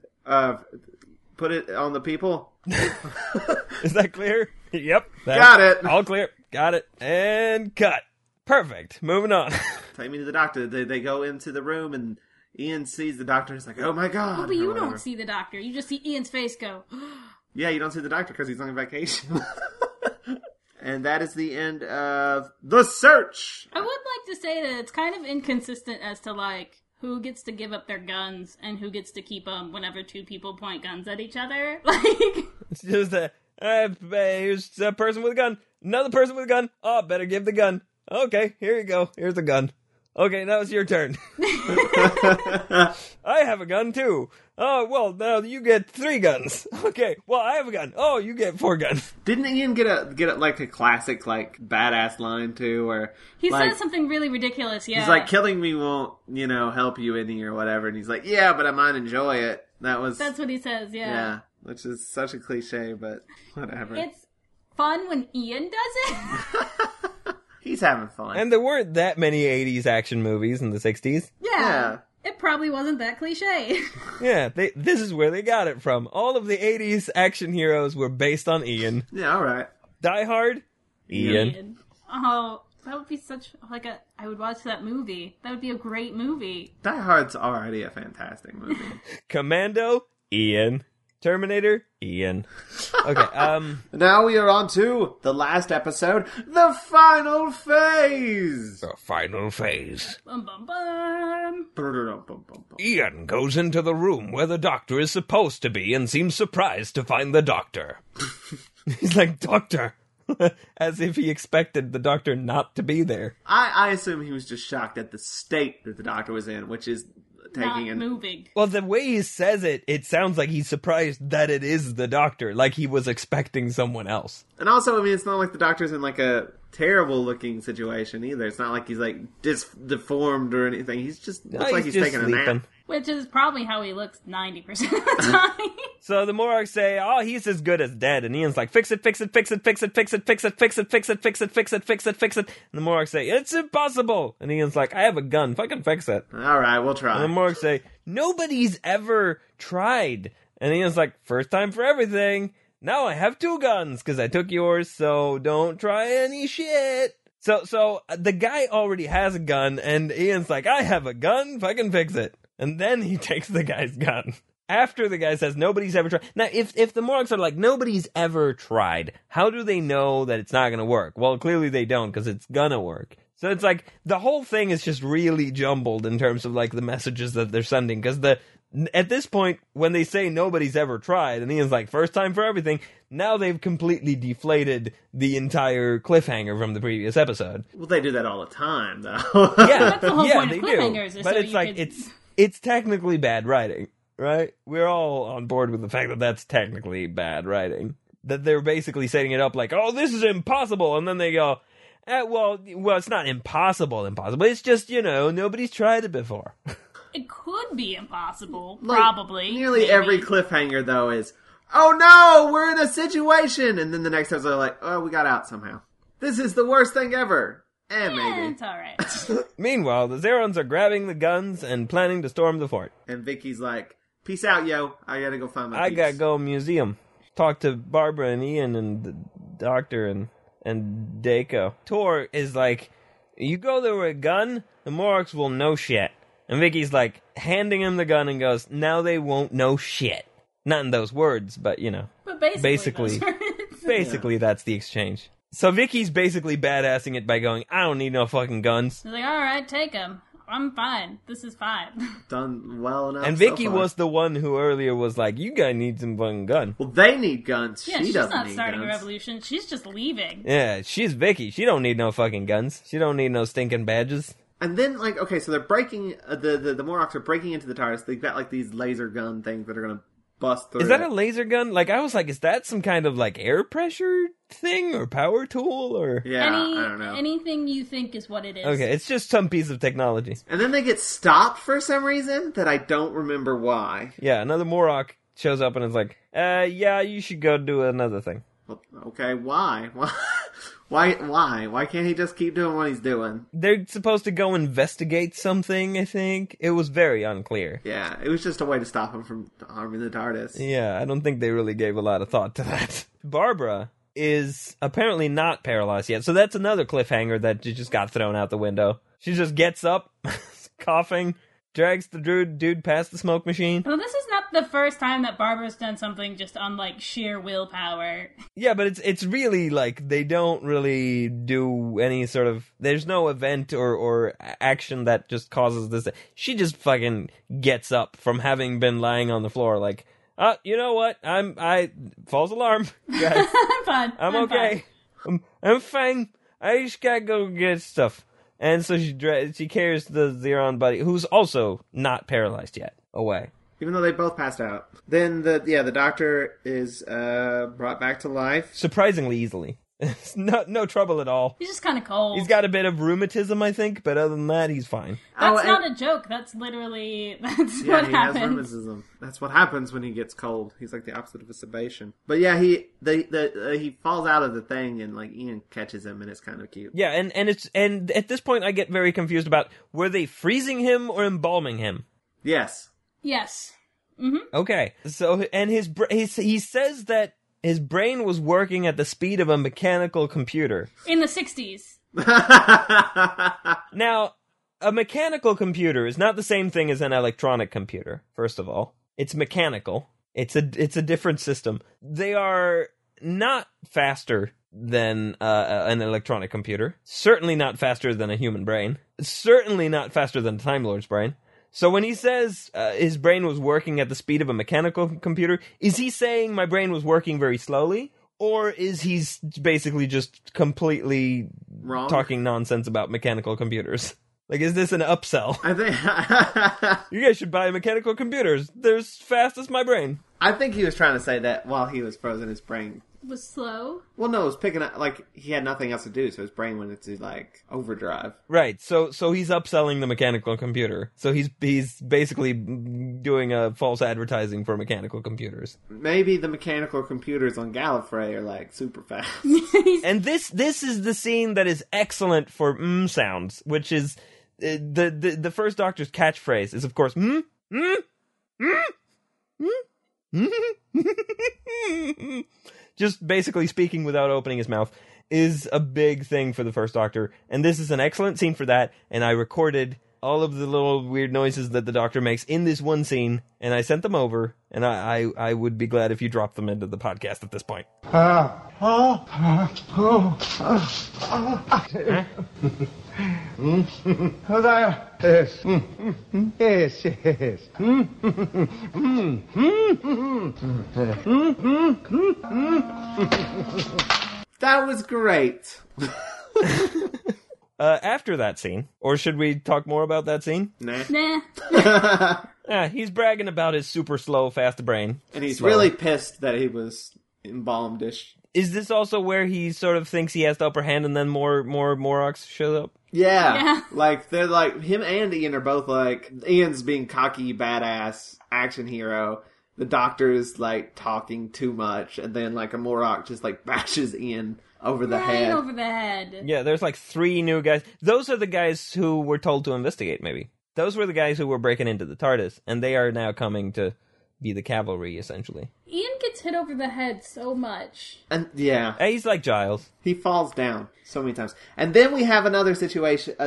put it on the people? Is that clear? Yep. Got it. All clear. Got it. And cut. Perfect. Moving on. Take me to the doctor. They go into the room and Ian sees the doctor and he's like, oh my god. Oh, but you don't see the doctor. You just see Ian's face go. Yeah, you don't see the doctor because he's on vacation. And that is the end of The Search. I would like to say that it's kind of inconsistent as to, like, who gets to give up their guns and who gets to keep them whenever two people point guns at each other. Like, It's just here's a person with a gun. Another person with a gun. Oh, better give the gun. Okay, here you go. Here's the gun. Okay, now it's your turn. I have a gun too. Oh, well, now you get 3 guns. Okay, well, I have a gun. Oh, you get 4 guns. Didn't Ian get a like a classic like badass line too, where he like, says something really ridiculous, yeah. he's like, killing me won't, help you any or whatever, and he's like, yeah, but I might enjoy it. That's what he says, yeah, which is such a cliche, but whatever. It's fun when Ian does it. He's having fun. And there weren't that many 80s action movies in the 60s. Yeah. It probably wasn't that cliche. Yeah, this is where they got it from. All of the 80s action heroes were based on Ian. Yeah, all right. Die Hard? Ian. Oh, that would be I would watch that movie. That would be a great movie. Die Hard's already a fantastic movie. Commando? Ian. Terminator? Ian. Okay, Now we are on to the last episode, the final phase. The final phase. Bum, bum, bum. Ian goes into the room where the doctor is supposed to be and seems surprised to find the doctor. He's like, Doctor! As if he expected the doctor not to be there. I assume he was just shocked at the state that the doctor was in, which is taking not moving. Well, the way he says it, it sounds like he's surprised that it is the doctor, like he was expecting someone else. And also, I mean, it's not like the doctor's in like a terrible looking situation either. It's not like he's like deformed or anything. He's just looks like he's just taking a sleeping. nap. Which is probably how he looks 90% of the time. So the Morlocks say, "Oh, he's as good as dead," and Ian's like, "Fix it, fix it, fix it, fix it, fix it, fix it, fix it, fix it, fix it, fix it, fix it, fix it." And the Morlocks say, "It's impossible," and Ian's like, "I have a gun, fucking fix it." All right, we'll try. And the Morlocks say, "Nobody's ever tried," and Ian's like, "First time for everything. Now I have 2 guns because I took yours, so don't try any shit." So the guy already has a gun, and Ian's like, "I have a gun, fucking fix it." And then he takes the guy's gun. After the guy says nobody's ever tried. Now, if the Morlocks are like, nobody's ever tried, how do they know that it's not going to work? Well, clearly they don't, because it's gonna work. So it's like, the whole thing is just really jumbled in terms of like the messages that they're sending, because at this point, when they say nobody's ever tried, and Ian's like, first time for everything, now they've completely deflated the entire cliffhanger from the previous episode. Well, they do that all the time, though. Yeah, That's the whole point they of cliffhangers. do. Is But so it's you like, could... it's technically bad writing, right? We're all on board with the fact that that's technically bad writing. That they're basically setting it up like, oh, this is impossible, and then they go, well, it's not impossible. It's just, nobody's tried it before. It could be impossible, Like, probably. Nearly maybe. every cliffhanger, though, is, oh no, we're in a situation! And then the next episode, they're like, oh, we got out somehow. This is the worst thing ever. Maybe. It's alright. Meanwhile, the Zerons are grabbing the guns and planning to storm the fort. And Vicky's like, peace out, yo. I gotta go find my I peeps. gotta go museum. Talk to Barbara and Ian and the doctor and Dako. Tor is like, you go there with a gun, the Morlocks will know shit. And Vicky's like, handing him the gun and goes, now they won't know shit. Not in those words, but But basically. Basically that's the exchange. So Vicky's basically badassing it by going, I don't need no fucking guns. He's like, alright, take him. I'm fine. This is fine. Done well enough. And so Vicky far. was the one who earlier was like, you guys need some fucking gun. Well, they need guns. Yeah, she she's doesn't not need starting a guns. revolution. She's just leaving. Yeah, she's Vicky. She don't need no fucking guns. She don't need no stinking badges. And then, like, okay, so they're breaking, the Morlocks are breaking into the TARDIS. They've got, like, these laser gun things that are gonna bust through. Is that a laser gun? Like, I was like, is that some kind of, like, air pressure thing or power tool or... Yeah, I don't know. Anything you think is what it is. Okay, it's just some piece of technology. And then they get stopped for some reason that I don't remember why. Yeah, another Morlock shows up and is like, yeah, you should go do another thing. Well, okay, why? Why can't he just keep doing what he's doing? They're supposed to go investigate something, I think. It was very unclear. Yeah, it was just a way to stop him from harming the TARDIS. Yeah, I don't think they really gave a lot of thought to that. Barbara is apparently not paralyzed yet, so that's another cliffhanger that just got thrown out the window. She just gets up, coughing, drags the dude past the smoke machine. Well, this is not the first time that Barbara's done something just on, like, sheer willpower. Yeah, but it's really, like, they don't really do any sort of... There's no event or action that just causes this. She just fucking gets up from having been lying on the floor, like, you know what? False alarm, guys. I'm fine. I'm okay. I'm fine. I just gotta go get stuff. And so she carries the Zeron buddy, who's also not paralyzed yet, away. Even though they both passed out. Then the doctor is brought back to life. Surprisingly easily. no trouble at all. He's just kind of cold. He's got a bit of rheumatism, I think, but other than that, he's fine. That's and- not a joke. That's literally... That's Yeah, what he has happens. rheumatism. That's what happens when he gets cold. He's like the opposite of a sebation. But yeah, he falls out of the thing and like Ian catches him and it's kind of cute. Yeah, and at this point I get very confused about, were they freezing him or embalming him? Yes. Yes. Okay, so, and he says that his brain was working at the speed of a mechanical computer. In the 60s. Now, a mechanical computer is not the same thing as an electronic computer, first of all. It's mechanical. It's a different system. They are not faster than an electronic computer. Certainly not faster than a human brain. Certainly not faster than a Time Lord's brain. So when he says his brain was working at the speed of a mechanical computer, is he saying my brain was working very slowly? Or is he basically just completely Wrong. talking nonsense about mechanical computers? Like, is this an upsell? I think You guys should buy mechanical computers. They're as fast as my brain. I think he was trying to say that while he was frozen, his brain. Was slow. Well, no, it was picking up, like, he had nothing else to do, so his brain went into, like, overdrive. Right, so he's upselling the mechanical computer. So he's basically doing a false advertising for mechanical computers. Maybe the mechanical computers on Gallifrey are, like, super fast. And this is the scene that is excellent for sounds, which is the First Doctor's catchphrase is, of course, just basically speaking without opening his mouth is a big thing for the First Doctor, and this is an excellent scene for that, and I recorded all of the little weird noises that the Doctor makes in this one scene, and I sent them over, and I would be glad if you dropped them into the podcast at this point. That was great. After that scene, or should we talk more about that scene? Nah. He's bragging about his super slow, fast brain. And he's Slow. really pissed that he was embalmed-ish. Is this also where he sort of thinks he has the upper hand and then more Morlocks show up? Yeah. Like, they're like, him and Ian are both like, Ian's being cocky, badass, action hero. The Doctor's, like, talking too much, and then, like, a Morlock just, like, bashes Ian over the Right head. over the head. Yeah, there's like 3 new guys. Those are the guys who were told to investigate, maybe. Those were the guys who were breaking into the TARDIS, and they are now coming to be the cavalry, essentially. Ian gets hit over the head so much. And, yeah. He's like Giles. He falls down so many times. And then we have another situation,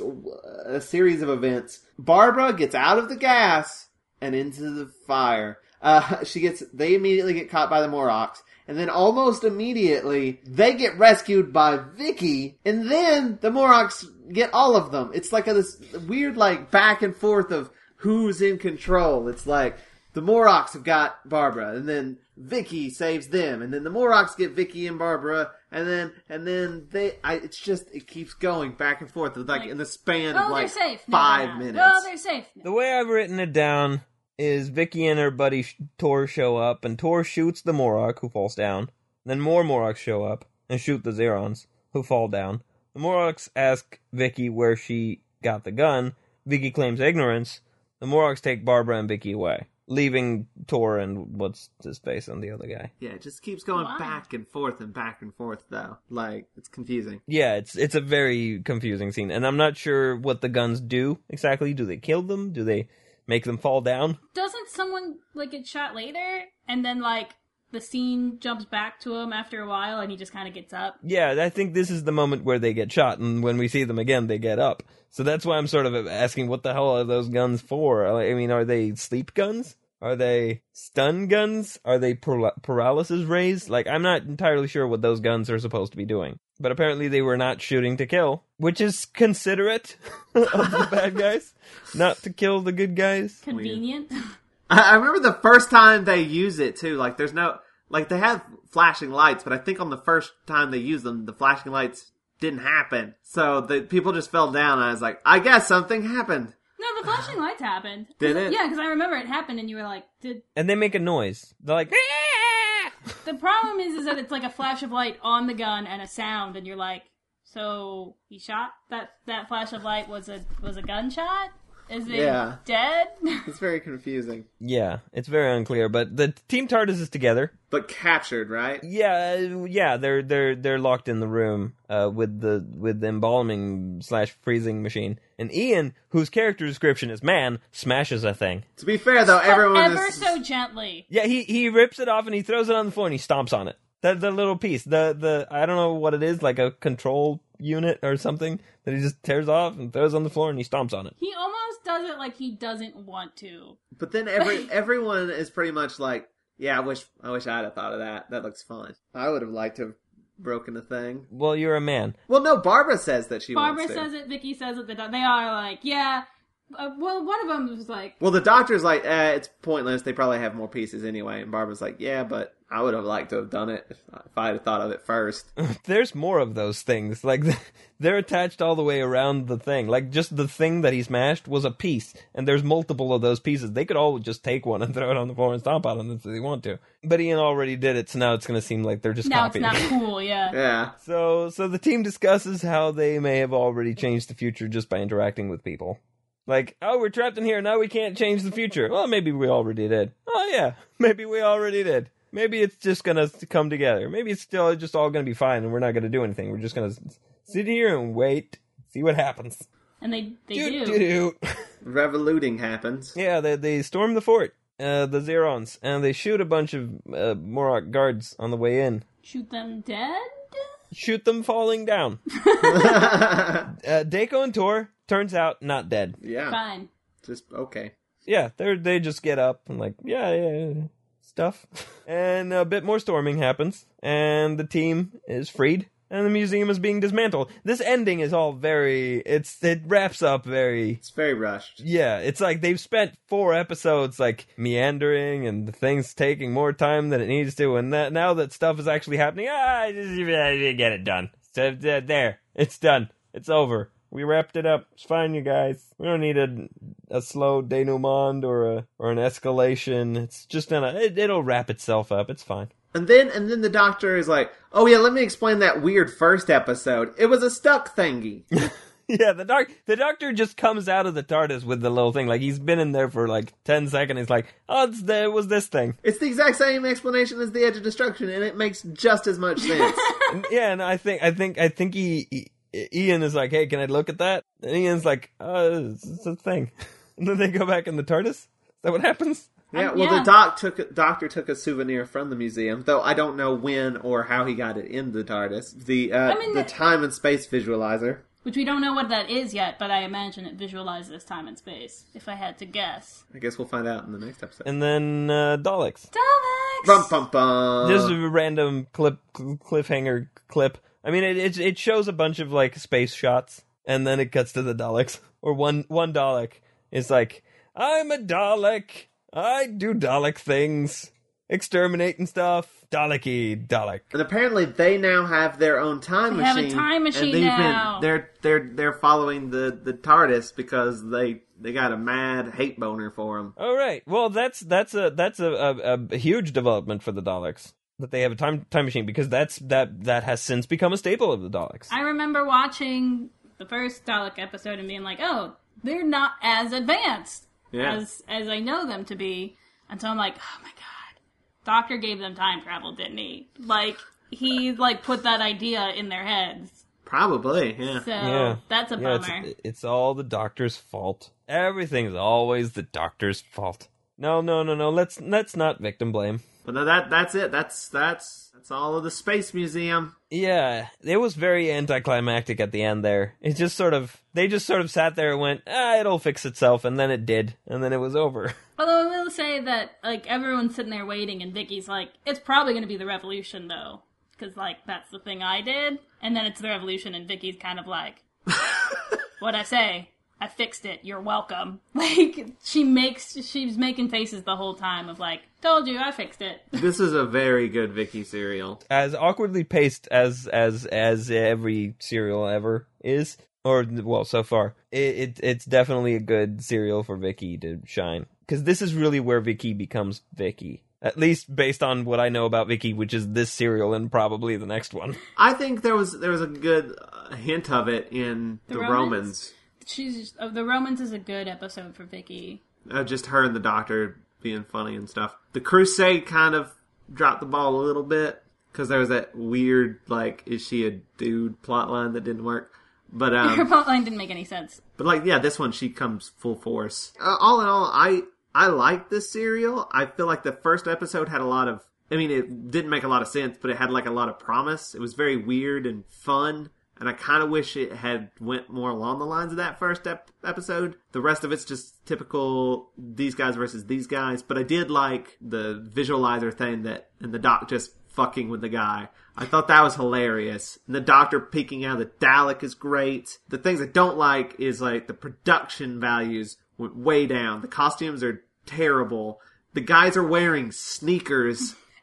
a series of events. Barbara gets out of the gas and into the fire. They immediately get caught by the Morlocks. And then almost immediately, they get rescued by Vicky. And then the Morlocks get all of them. It's like this weird, like, back and forth of who's in control. It's like, the Morlocks have got Barbara, and then Vicky saves them, and then the Morlocks get Vicky and Barbara, and then it keeps going back and forth, like in the span of like they're safe. 5 minutes. Oh, they're safe. The way I've written it down is Vicky and her buddy Tor show up, and Tor shoots the Morlock, who falls down. Then more Morlocks show up and shoot the Zerons, who fall down. The Morlocks ask Vicky where she got the gun. Vicky claims ignorance. The Morlocks take Barbara and Vicky away, leaving Tor and what's his face on the other guy. Yeah, it just keeps going Why? back and forth, though. Like, it's confusing. Yeah, it's a very confusing scene, and I'm not sure what the guns do exactly. Do they kill them? Do they make them fall down? Doesn't someone, like, get shot later, and then, like, the scene jumps back to him after a while, and he just kind of gets up? Yeah, I think this is the moment where they get shot, and when we see them again, they get up. So that's why I'm sort of asking, what the hell are those guns for? I mean, are they sleep guns? Are they stun guns? Are they paralysis rays? Like, I'm not entirely sure what those guns are supposed to be doing. But apparently they were not shooting to kill, which is considerate of the bad guys, not to kill the good guys. Convenient. I remember the first time they use it, too. Like, there's no... Like, they have flashing lights, but I think on the first time they used them, the flashing lights didn't happen. So the people just fell down, and I was like, I guess something happened. No, the flashing lights happened. Did it? Yeah, because I remember it happened, and you were like, And they make a noise. They're like, The problem is that it's like a flash of light on the gun and a sound, and you're like, so he shot? That flash of light was a gunshot? Is it dead? It's very confusing. yeah, it's very unclear, but the Team TARDIS is together. But captured, right? Yeah, they're locked in the room with the embalming / freezing machine. And Ian, whose character description is man, smashes a thing. To be fair, though, everyone Ever is... so gently. Yeah, he rips it off and he throws it on the floor and he stomps on it. The little piece, the I don't know what it is, like a control unit or something that he just tears off and throws on the floor and he stomps on it. He almost does it like he doesn't want to. But then everyone is pretty much like, yeah, I wish I'd have thought of that. That looks fun. I would have liked to have broken the thing. Well, you're a man. Well, no, Barbara says that she Barbara wants to. says it, Vicky says it, they are like, yeah. Well, one of them was like... Well, the doctor's like, it's pointless. They probably have more pieces anyway. And Barbara's like, yeah, but I would have liked to have done it if I had thought of it first. There's more of those things. Like, they're attached all the way around the thing. Like, just the thing that he smashed was a piece, and there's multiple of those pieces. They could all just take one and throw it on the floor and stomp on it if they want to. But Ian already did it, so now it's going to seem like they're just copying. Now it's not cool, yeah. Yeah. So the team discusses how they may have already changed the future just by interacting with people. Like, oh, we're trapped in here, now we can't change the future. Well, maybe we already did. Oh, yeah, maybe we already did. Maybe it's just gonna come together. Maybe it's still just all gonna be fine and we're not gonna do anything. We're just gonna sit here and wait, see what happens. And they do. Revoluting happens. Yeah, they storm the fort, the Zerons, and they shoot a bunch of Morok guards on the way in. Shoot them dead? Shoot them falling down. Dako and Tor, turns out, not dead. Yeah. Fine. Just, okay. Yeah, they just get up and like, yeah, stuff. And a bit more storming happens, and the team is freed, and the museum is being dismantled. This ending is all it wraps up very... It's very rushed. Yeah, it's like they've spent 4 episodes, like, meandering, and the thing's taking more time than it needs to, and now that stuff is actually happening, I didn't get it done. So, there, it's done. It's over. We wrapped it up. It's fine, you guys. We don't need a slow denouement or an escalation. It's just it'll wrap itself up. It's fine. And then the Doctor is like, oh yeah, let me explain that weird first episode. It was a stuck thingy. Yeah, the Doctor just comes out of the TARDIS with the little thing. Like, he's been in there for like 10 seconds. He's like, oh, it was this thing. It's the exact same explanation as the Edge of Destruction, and it makes just as much sense. Yeah, and I think Ian is like, hey, can I look at that? And Ian's like, it's a thing. And then they go back in the TARDIS? Is that what happens? Yeah, well, the Doctor took a souvenir from the museum, though I don't know when or how he got it in the TARDIS. The time and space visualizer. Which we don't know what that is yet, but I imagine it visualizes time and space, if I had to guess. I guess we'll find out in the next episode. And then Daleks. Daleks! Bum, bum, bum. Just a random cliffhanger clip. I mean, it shows a bunch of, like, space shots, and then it cuts to the Daleks. Or one Dalek is like, I'm a Dalek. I do Dalek things. Exterminating stuff. Dalek-y Dalek. And apparently they now have their own time machine. They have a time machine and now. They're following the TARDIS because they got a mad hate boner for them. All right. Well, that's a huge development for the Daleks. That they have a time machine, because that has since become a staple of the Daleks. I remember watching the first Dalek episode and being like, oh, they're not as advanced as I know them to be. And so I'm like, oh my god, Doctor gave them time travel, didn't he? Like, he put that idea in their heads. Probably, yeah. So that's a bummer. It's all the Doctor's fault. Everything's always the Doctor's fault. No. Let's not victim blame. But no, that's it. That's all of the Space Museum. Yeah, it was very anticlimactic at the end there. They just sort of sat there and went, it'll fix itself, and then it did, and then it was over. Although I will say that, like, everyone's sitting there waiting, and Vicky's like, it's probably going to be the Revolution, though, because, like, that's the thing I did, and then it's the Revolution, and Vicky's kind of like, what'd I say? I fixed it. You're welcome. Like, she's making faces the whole time of like, told you, I fixed it. This is a very good Vicky serial. As awkwardly paced as every serial ever is, or, well, so far, it's definitely a good serial for Vicky to shine. Because this is really where Vicky becomes Vicky. At least based on what I know about Vicky, which is this serial and probably the next one. I think there was a good hint of it in the Romans. The Romans is a good episode for Vicky. Just her and the Doctor being funny and stuff. The Crusade kind of dropped the ball a little bit because there was that weird, like, is she a dude plotline that didn't work. But her plotline didn't make any sense. But like, yeah, this one she comes full force. All in all, I like this serial. I feel like the first episode had a lot of. I mean, it didn't make a lot of sense, but it had like a lot of promise. It was very weird and fun. And I kind of wish it had went more along the lines of that first episode. The rest of it's just typical these guys versus these guys. But I did like the visualizer thing and the Doc just fucking with the guy. I thought that was hilarious. And the Doctor peeking out of the Dalek is great. The things I don't like is like the production values went way down. The costumes are terrible. The guys are wearing sneakers.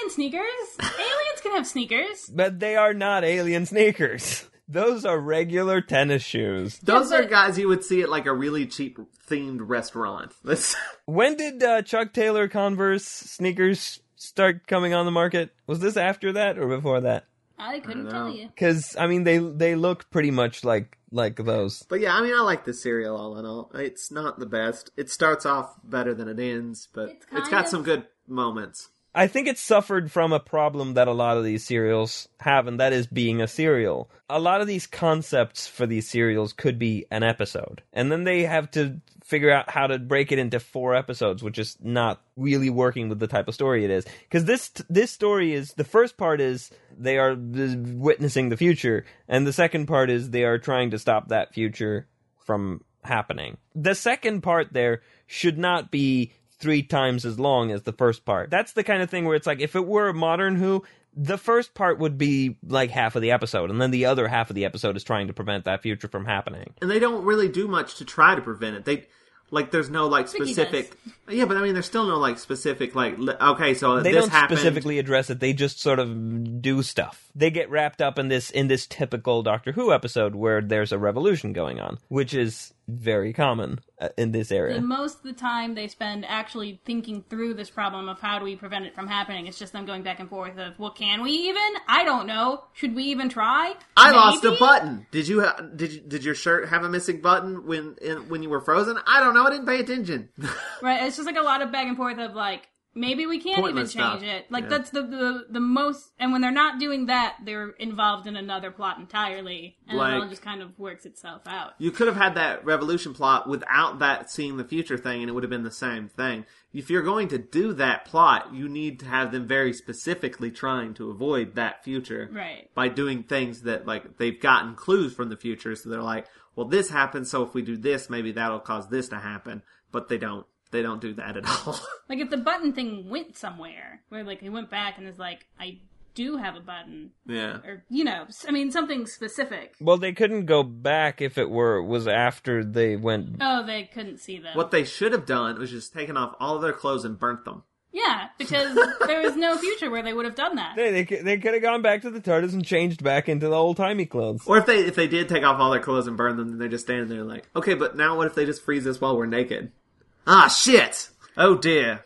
alien sneakers. Aliens can have sneakers. But they are not alien sneakers. Those are regular tennis shoes. Those are guys you would see at like a really cheap themed restaurant. When did Chuck Taylor Converse sneakers start coming on the market? Was this after that or before that? I couldn't tell you. Because, I mean, they look pretty much like those. But yeah, I mean, I like the cereal all in all. It's not the best. It starts off better than it ends, but it's got some good moments. I think it suffered from a problem that a lot of these cereals have, and that is being a cereal. A lot of these concepts for these cereals could be an episode. And then they have to figure out how to break it into 4 episodes, which is not really working with the type of story it is. Because this story is, the first part is they are witnessing the future, and the second part is they are trying to stop that future from happening. The second part there should not be 3 times as long as the first part. That's the kind of thing where it's like, if it were a modern Who, the first part would be like half of the episode, and then the other half of the episode is trying to prevent that future from happening. And they don't really do much to try to prevent it. There's no like specific. Yeah, but I mean, there's still no like specific like. Okay, so they this don't happened. Specifically address it. They just sort of do stuff. They get wrapped up in this typical Doctor Who episode where there's a revolution going on, which is very common in this area. Most of the time they spend actually thinking through this problem of how do we prevent it from happening. It's just them going back and forth of, well, can we even? I don't know. Should we even try? I lost a button. Did your shirt have a missing button when you were frozen? I don't know. I didn't pay attention. Right. It's just like a lot of back and forth of like, maybe we can't Pointless even change stuff. it. Like, that's the most... And when they're not doing that, they're involved in another plot entirely. And it all just kind of works itself out. You could have had that revolution plot without that seeing the future thing, and it would have been the same thing. If you're going to do that plot, you need to have them very specifically trying to avoid that future. Right. By doing things that, like, they've gotten clues from the future, so they're like, well, this happened, so if we do this, maybe that'll cause this to happen. But they don't. They don't do that at all. Like, if the button thing went somewhere, where, like, he went back and is like, I do have a button. Yeah. Or, I mean, something specific. Well, they couldn't go back if it was after they went... Oh, they couldn't see them. What they should have done was just taken off all of their clothes and burnt them. Yeah, because there was no future where they would have done that. They could have gone back to the TARDIS and changed back into the old-timey clothes. Or if they did take off all their clothes and burn them, then they're just standing there like, okay, but now what if they just freeze us while we're naked? Ah, shit! Oh dear.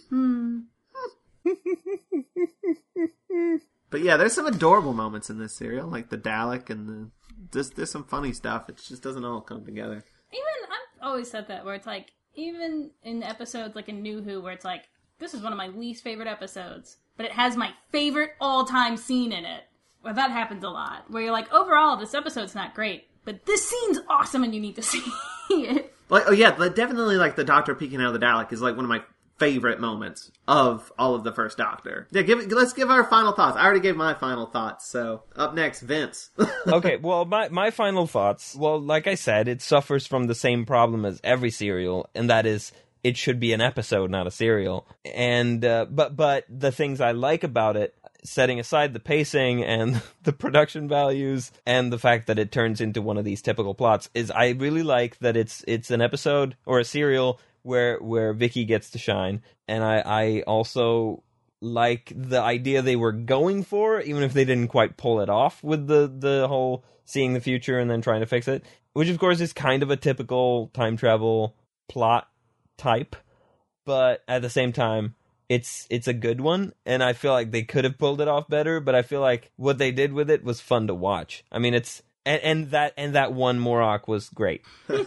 But yeah, there's some adorable moments in this serial, like the Dalek and there's some funny stuff. It just doesn't all come together. I've always said that, where it's like, even in episodes like in New Who, where it's like, this is one of my least favorite episodes, but it has my favorite all-time scene in it. Well, that happens a lot, where you're like, overall, this episode's not great, but this scene's awesome and you need to see it. Like, oh yeah, definitely like the Doctor peeking out of the Dalek is like one of my favorite moments of all of the first Doctor. Yeah, let's give our final thoughts. I already gave my final thoughts, so up next, Vince. Okay, well, my final thoughts, well, like I said, it suffers from the same problem as every serial, and that is, it should be an episode, not a serial. And, but the things I like about it, setting aside the pacing and the production values and the fact that it turns into one of these typical plots, is I really like that it's an episode or a serial where Vicky gets to shine. And I also like the idea they were going for, even if they didn't quite pull it off with the whole seeing the future and then trying to fix it, which of course is kind of a typical time travel plot type, but at the same time, it's a good one, and I feel like they could have pulled it off better, but I feel like what they did with it was fun to watch. I mean, it's and that one Morok was great.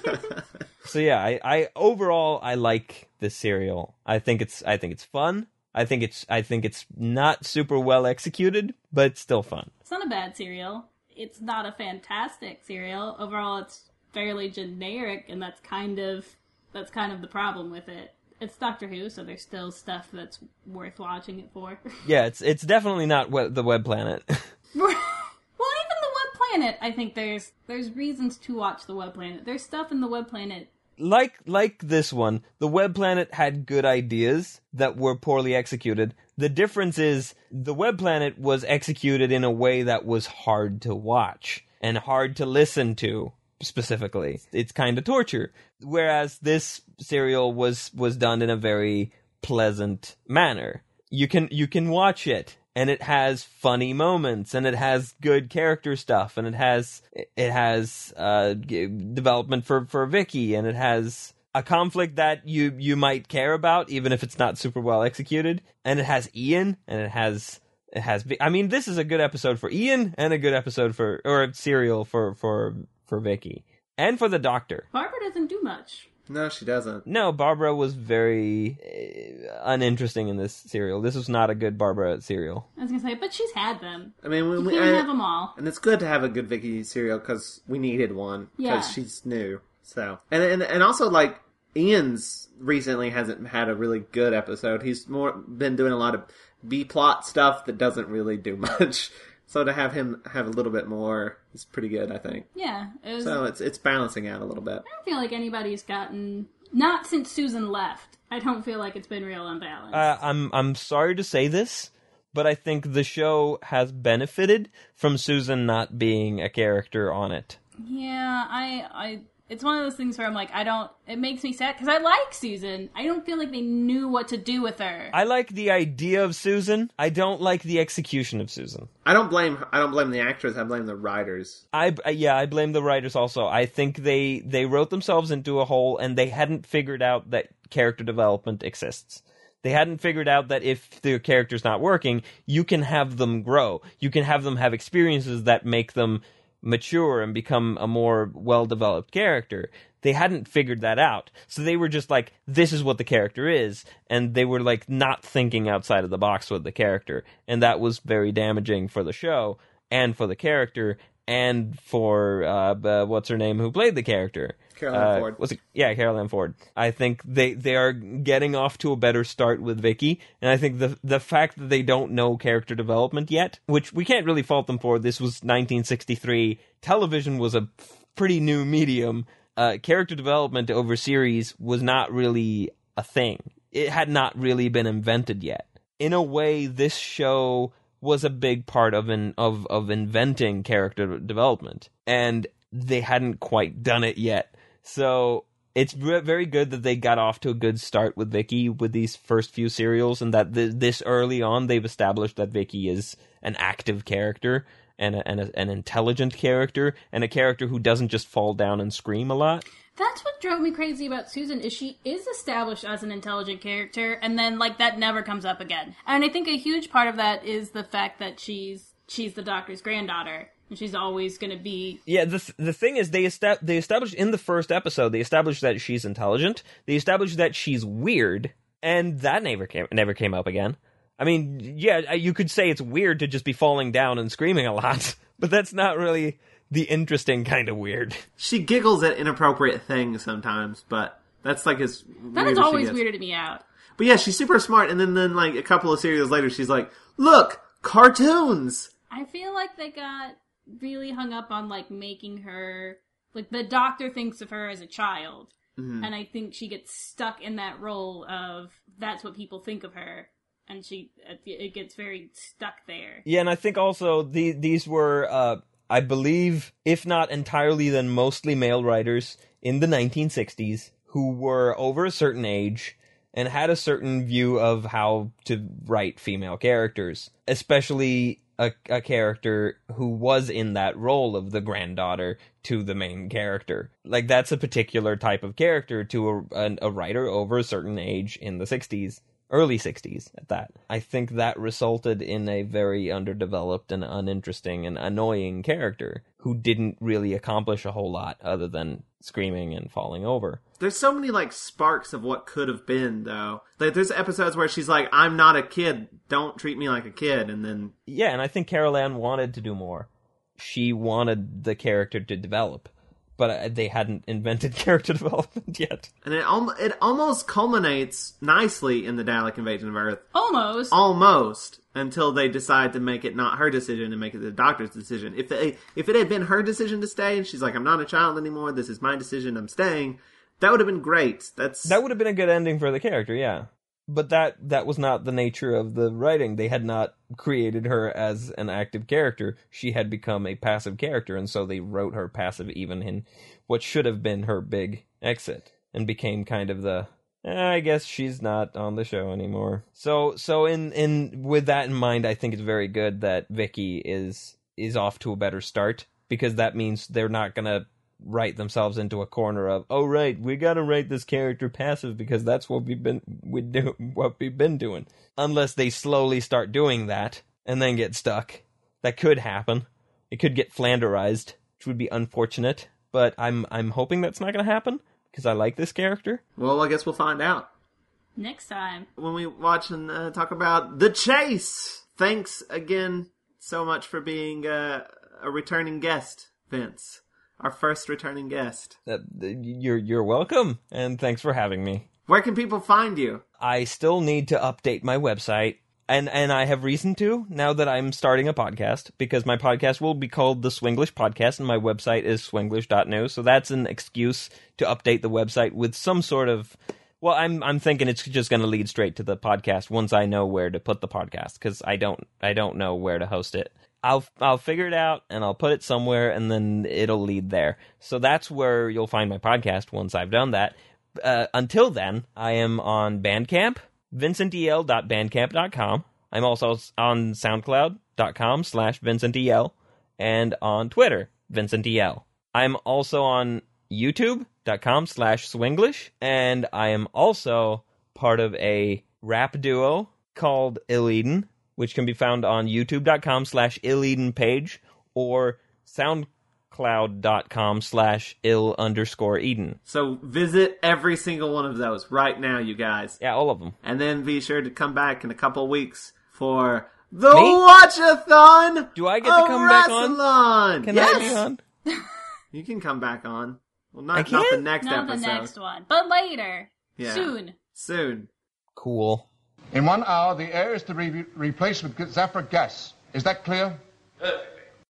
So yeah, I overall I like this serial. I think it's fun. I think it's not super well executed, but it's still fun. It's not a bad serial. It's not a fantastic serial. Overall, it's fairly generic, and that's kind of the problem with it. It's Doctor Who, so there's still stuff that's worth watching it for. Yeah, it's definitely not the Web Planet. Well, even the Web Planet, I think there's reasons to watch the Web Planet. There's stuff in the Web Planet. Like this one, the Web Planet had good ideas that were poorly executed. The difference is the Web Planet was executed in a way that was hard to watch and hard to listen to. Specifically, it's kind of torture, whereas this serial was done in a very pleasant manner. you can watch it, and it has funny moments, and it has good character stuff, and it has development for Vicky, and it has a conflict that you might care about, even if it's not super well executed, and it has Ian, and it has. I mean, this is a good episode for Ian, and a good episode or a serial for Vicky, and for the Doctor. Barbara doesn't do much. No, she doesn't. No, Barbara was very uninteresting in this serial. This was not a good Barbara serial. I was gonna say, but she's had them. I mean, you can't have them all. And it's good to have a good Vicky serial because we needed one because she's new. So and also like Ian's recently hasn't had a really good episode. He's been doing a lot of B plot stuff that doesn't really do much. So to have him have a little bit more is pretty good, I think. Yeah. So it's balancing out a little bit. I don't feel like anybody's gotten... Not since Susan left. I don't feel like it's been real unbalanced. I'm sorry to say this, but I think the show has benefited from Susan not being a character on it. Yeah, I it's one of those things where I'm like, it makes me sad, because I like Susan. I don't feel like they knew what to do with her. I like the idea of Susan. I don't like the execution of Susan. I don't blame the actress, I blame the writers. I blame the writers also. I think they wrote themselves into a hole, and they hadn't figured out that character development exists. They hadn't figured out that if the character's not working, you can have them grow. You can have them have experiences that make them mature and become a more well-developed character. They hadn't figured that out. So they were just like, this is what the character is. And they were like not thinking outside of the box with the character. And that was very damaging for the show and for the character and for, what's her name, who played the character? Carol Ann Ford. Carol Ann Ford. I think they are getting off to a better start with Vicky, and I think the fact that they don't know character development yet, which we can't really fault them for. This was 1963. Television was a pretty new medium. Character development over series was not really a thing. It had not really been invented yet. In a way, this show was a big part of inventing character development, and they hadn't quite done it yet. So it's very good that they got off to a good start with Vicky with these first few serials, and that this early on they've established that Vicky is an active character and an intelligent character, and a character who doesn't just fall down and scream a lot. That's what drove me crazy about Susan, is she is established as an intelligent character, and then like that never comes up again. And I think a huge part of that is the fact that she's the Doctor's granddaughter. And she's always going to be... Yeah, the thing is, they established in the first episode, they established that she's intelligent, they established that she's weird, and that never came up again. I mean, yeah, you could say it's weird to just be falling down and screaming a lot, but that's not really the interesting kind of weird. She giggles at inappropriate things sometimes, but that's like as that has always weirded me out. But yeah, she's super smart, and then like a couple of serials later, she's like, look, cartoons! I feel like they got really hung up on like making her like the Doctor thinks of her as a child, and I think she gets stuck in that role of that's what people think of her, and it gets very stuck there. Yeah, and I think also these were I believe, if not entirely, then mostly male writers in the 1960s who were over a certain age and had a certain view of how to write female characters, especially a character who was in that role of the granddaughter to the main character. Like, that's a particular type of character to a writer over a certain age in the 60s, early 60s at that. I think that resulted in a very underdeveloped and uninteresting and annoying character who didn't really accomplish a whole lot other than screaming and falling over. There's so many, like, sparks of what could have been, though. Like, there's episodes where she's like, I'm not a kid, don't treat me like a kid, and then... Yeah, and I think Carol Ann wanted to do more. She wanted the character to develop, but they hadn't invented character development yet. And it almost culminates nicely in the Dalek invasion of Earth. Almost, until they decide to make it not her decision and make it the Doctor's decision. If it had been her decision to stay, and she's like, I'm not a child anymore, this is my decision, I'm staying, that would have been great. That would have been a good ending for the character, yeah. But that was not the nature of the writing. They had not created her as an active character. She had become a passive character, and so they wrote her passive even in what should have been her big exit, and became kind of I guess she's not on the show anymore. So in with that in mind, I think it's very good that Vicky is off to a better start, because that means they're not gonna write themselves into a corner of, oh right, we gotta write this character passive because that's what we've been doing. Unless they slowly start doing that and then get stuck. That could happen. It could get Flanderized, which would be unfortunate. But I'm hoping that's not gonna happen, because I like this character. Well, I guess we'll find out next time when we watch and talk about The Chase. Thanks again so much for being a returning guest, Vince. Our first returning guest. You're welcome, and thanks for having me. Where can people find you? I still need to update my website, and I have reason to, now that I'm starting a podcast, because my podcast will be called The Swinglish Podcast, and my website is swinglish.news, so that's an excuse to update the website with some sort of... Well, I'm thinking it's just going to lead straight to the podcast once I know where to put the podcast, because I don't know where to host it. I'll figure it out, and I'll put it somewhere, and then it'll lead there. So that's where you'll find my podcast once I've done that. Until then, I am on Bandcamp, vincentel.bandcamp.com. I'm also on soundcloud.com/vincentel, and on Twitter, vincentel. I'm also on youtube.com/swinglish, and I am also part of a rap duo called Ill Eden, which can be found on youtube.com/Ill Eden page, or soundcloud.com/ill_Eden. So visit every single one of those right now, you guys. Yeah, all of them. And then be sure to come back in a couple of weeks for the Watchathon. Do I get to come back on? Can yes. I be on? You can come back on. Well, not the next not episode. the next one, but later. Yeah. Soon. Cool. In 1 hour, the air is to be replaced with Zephyr gas. Is that clear?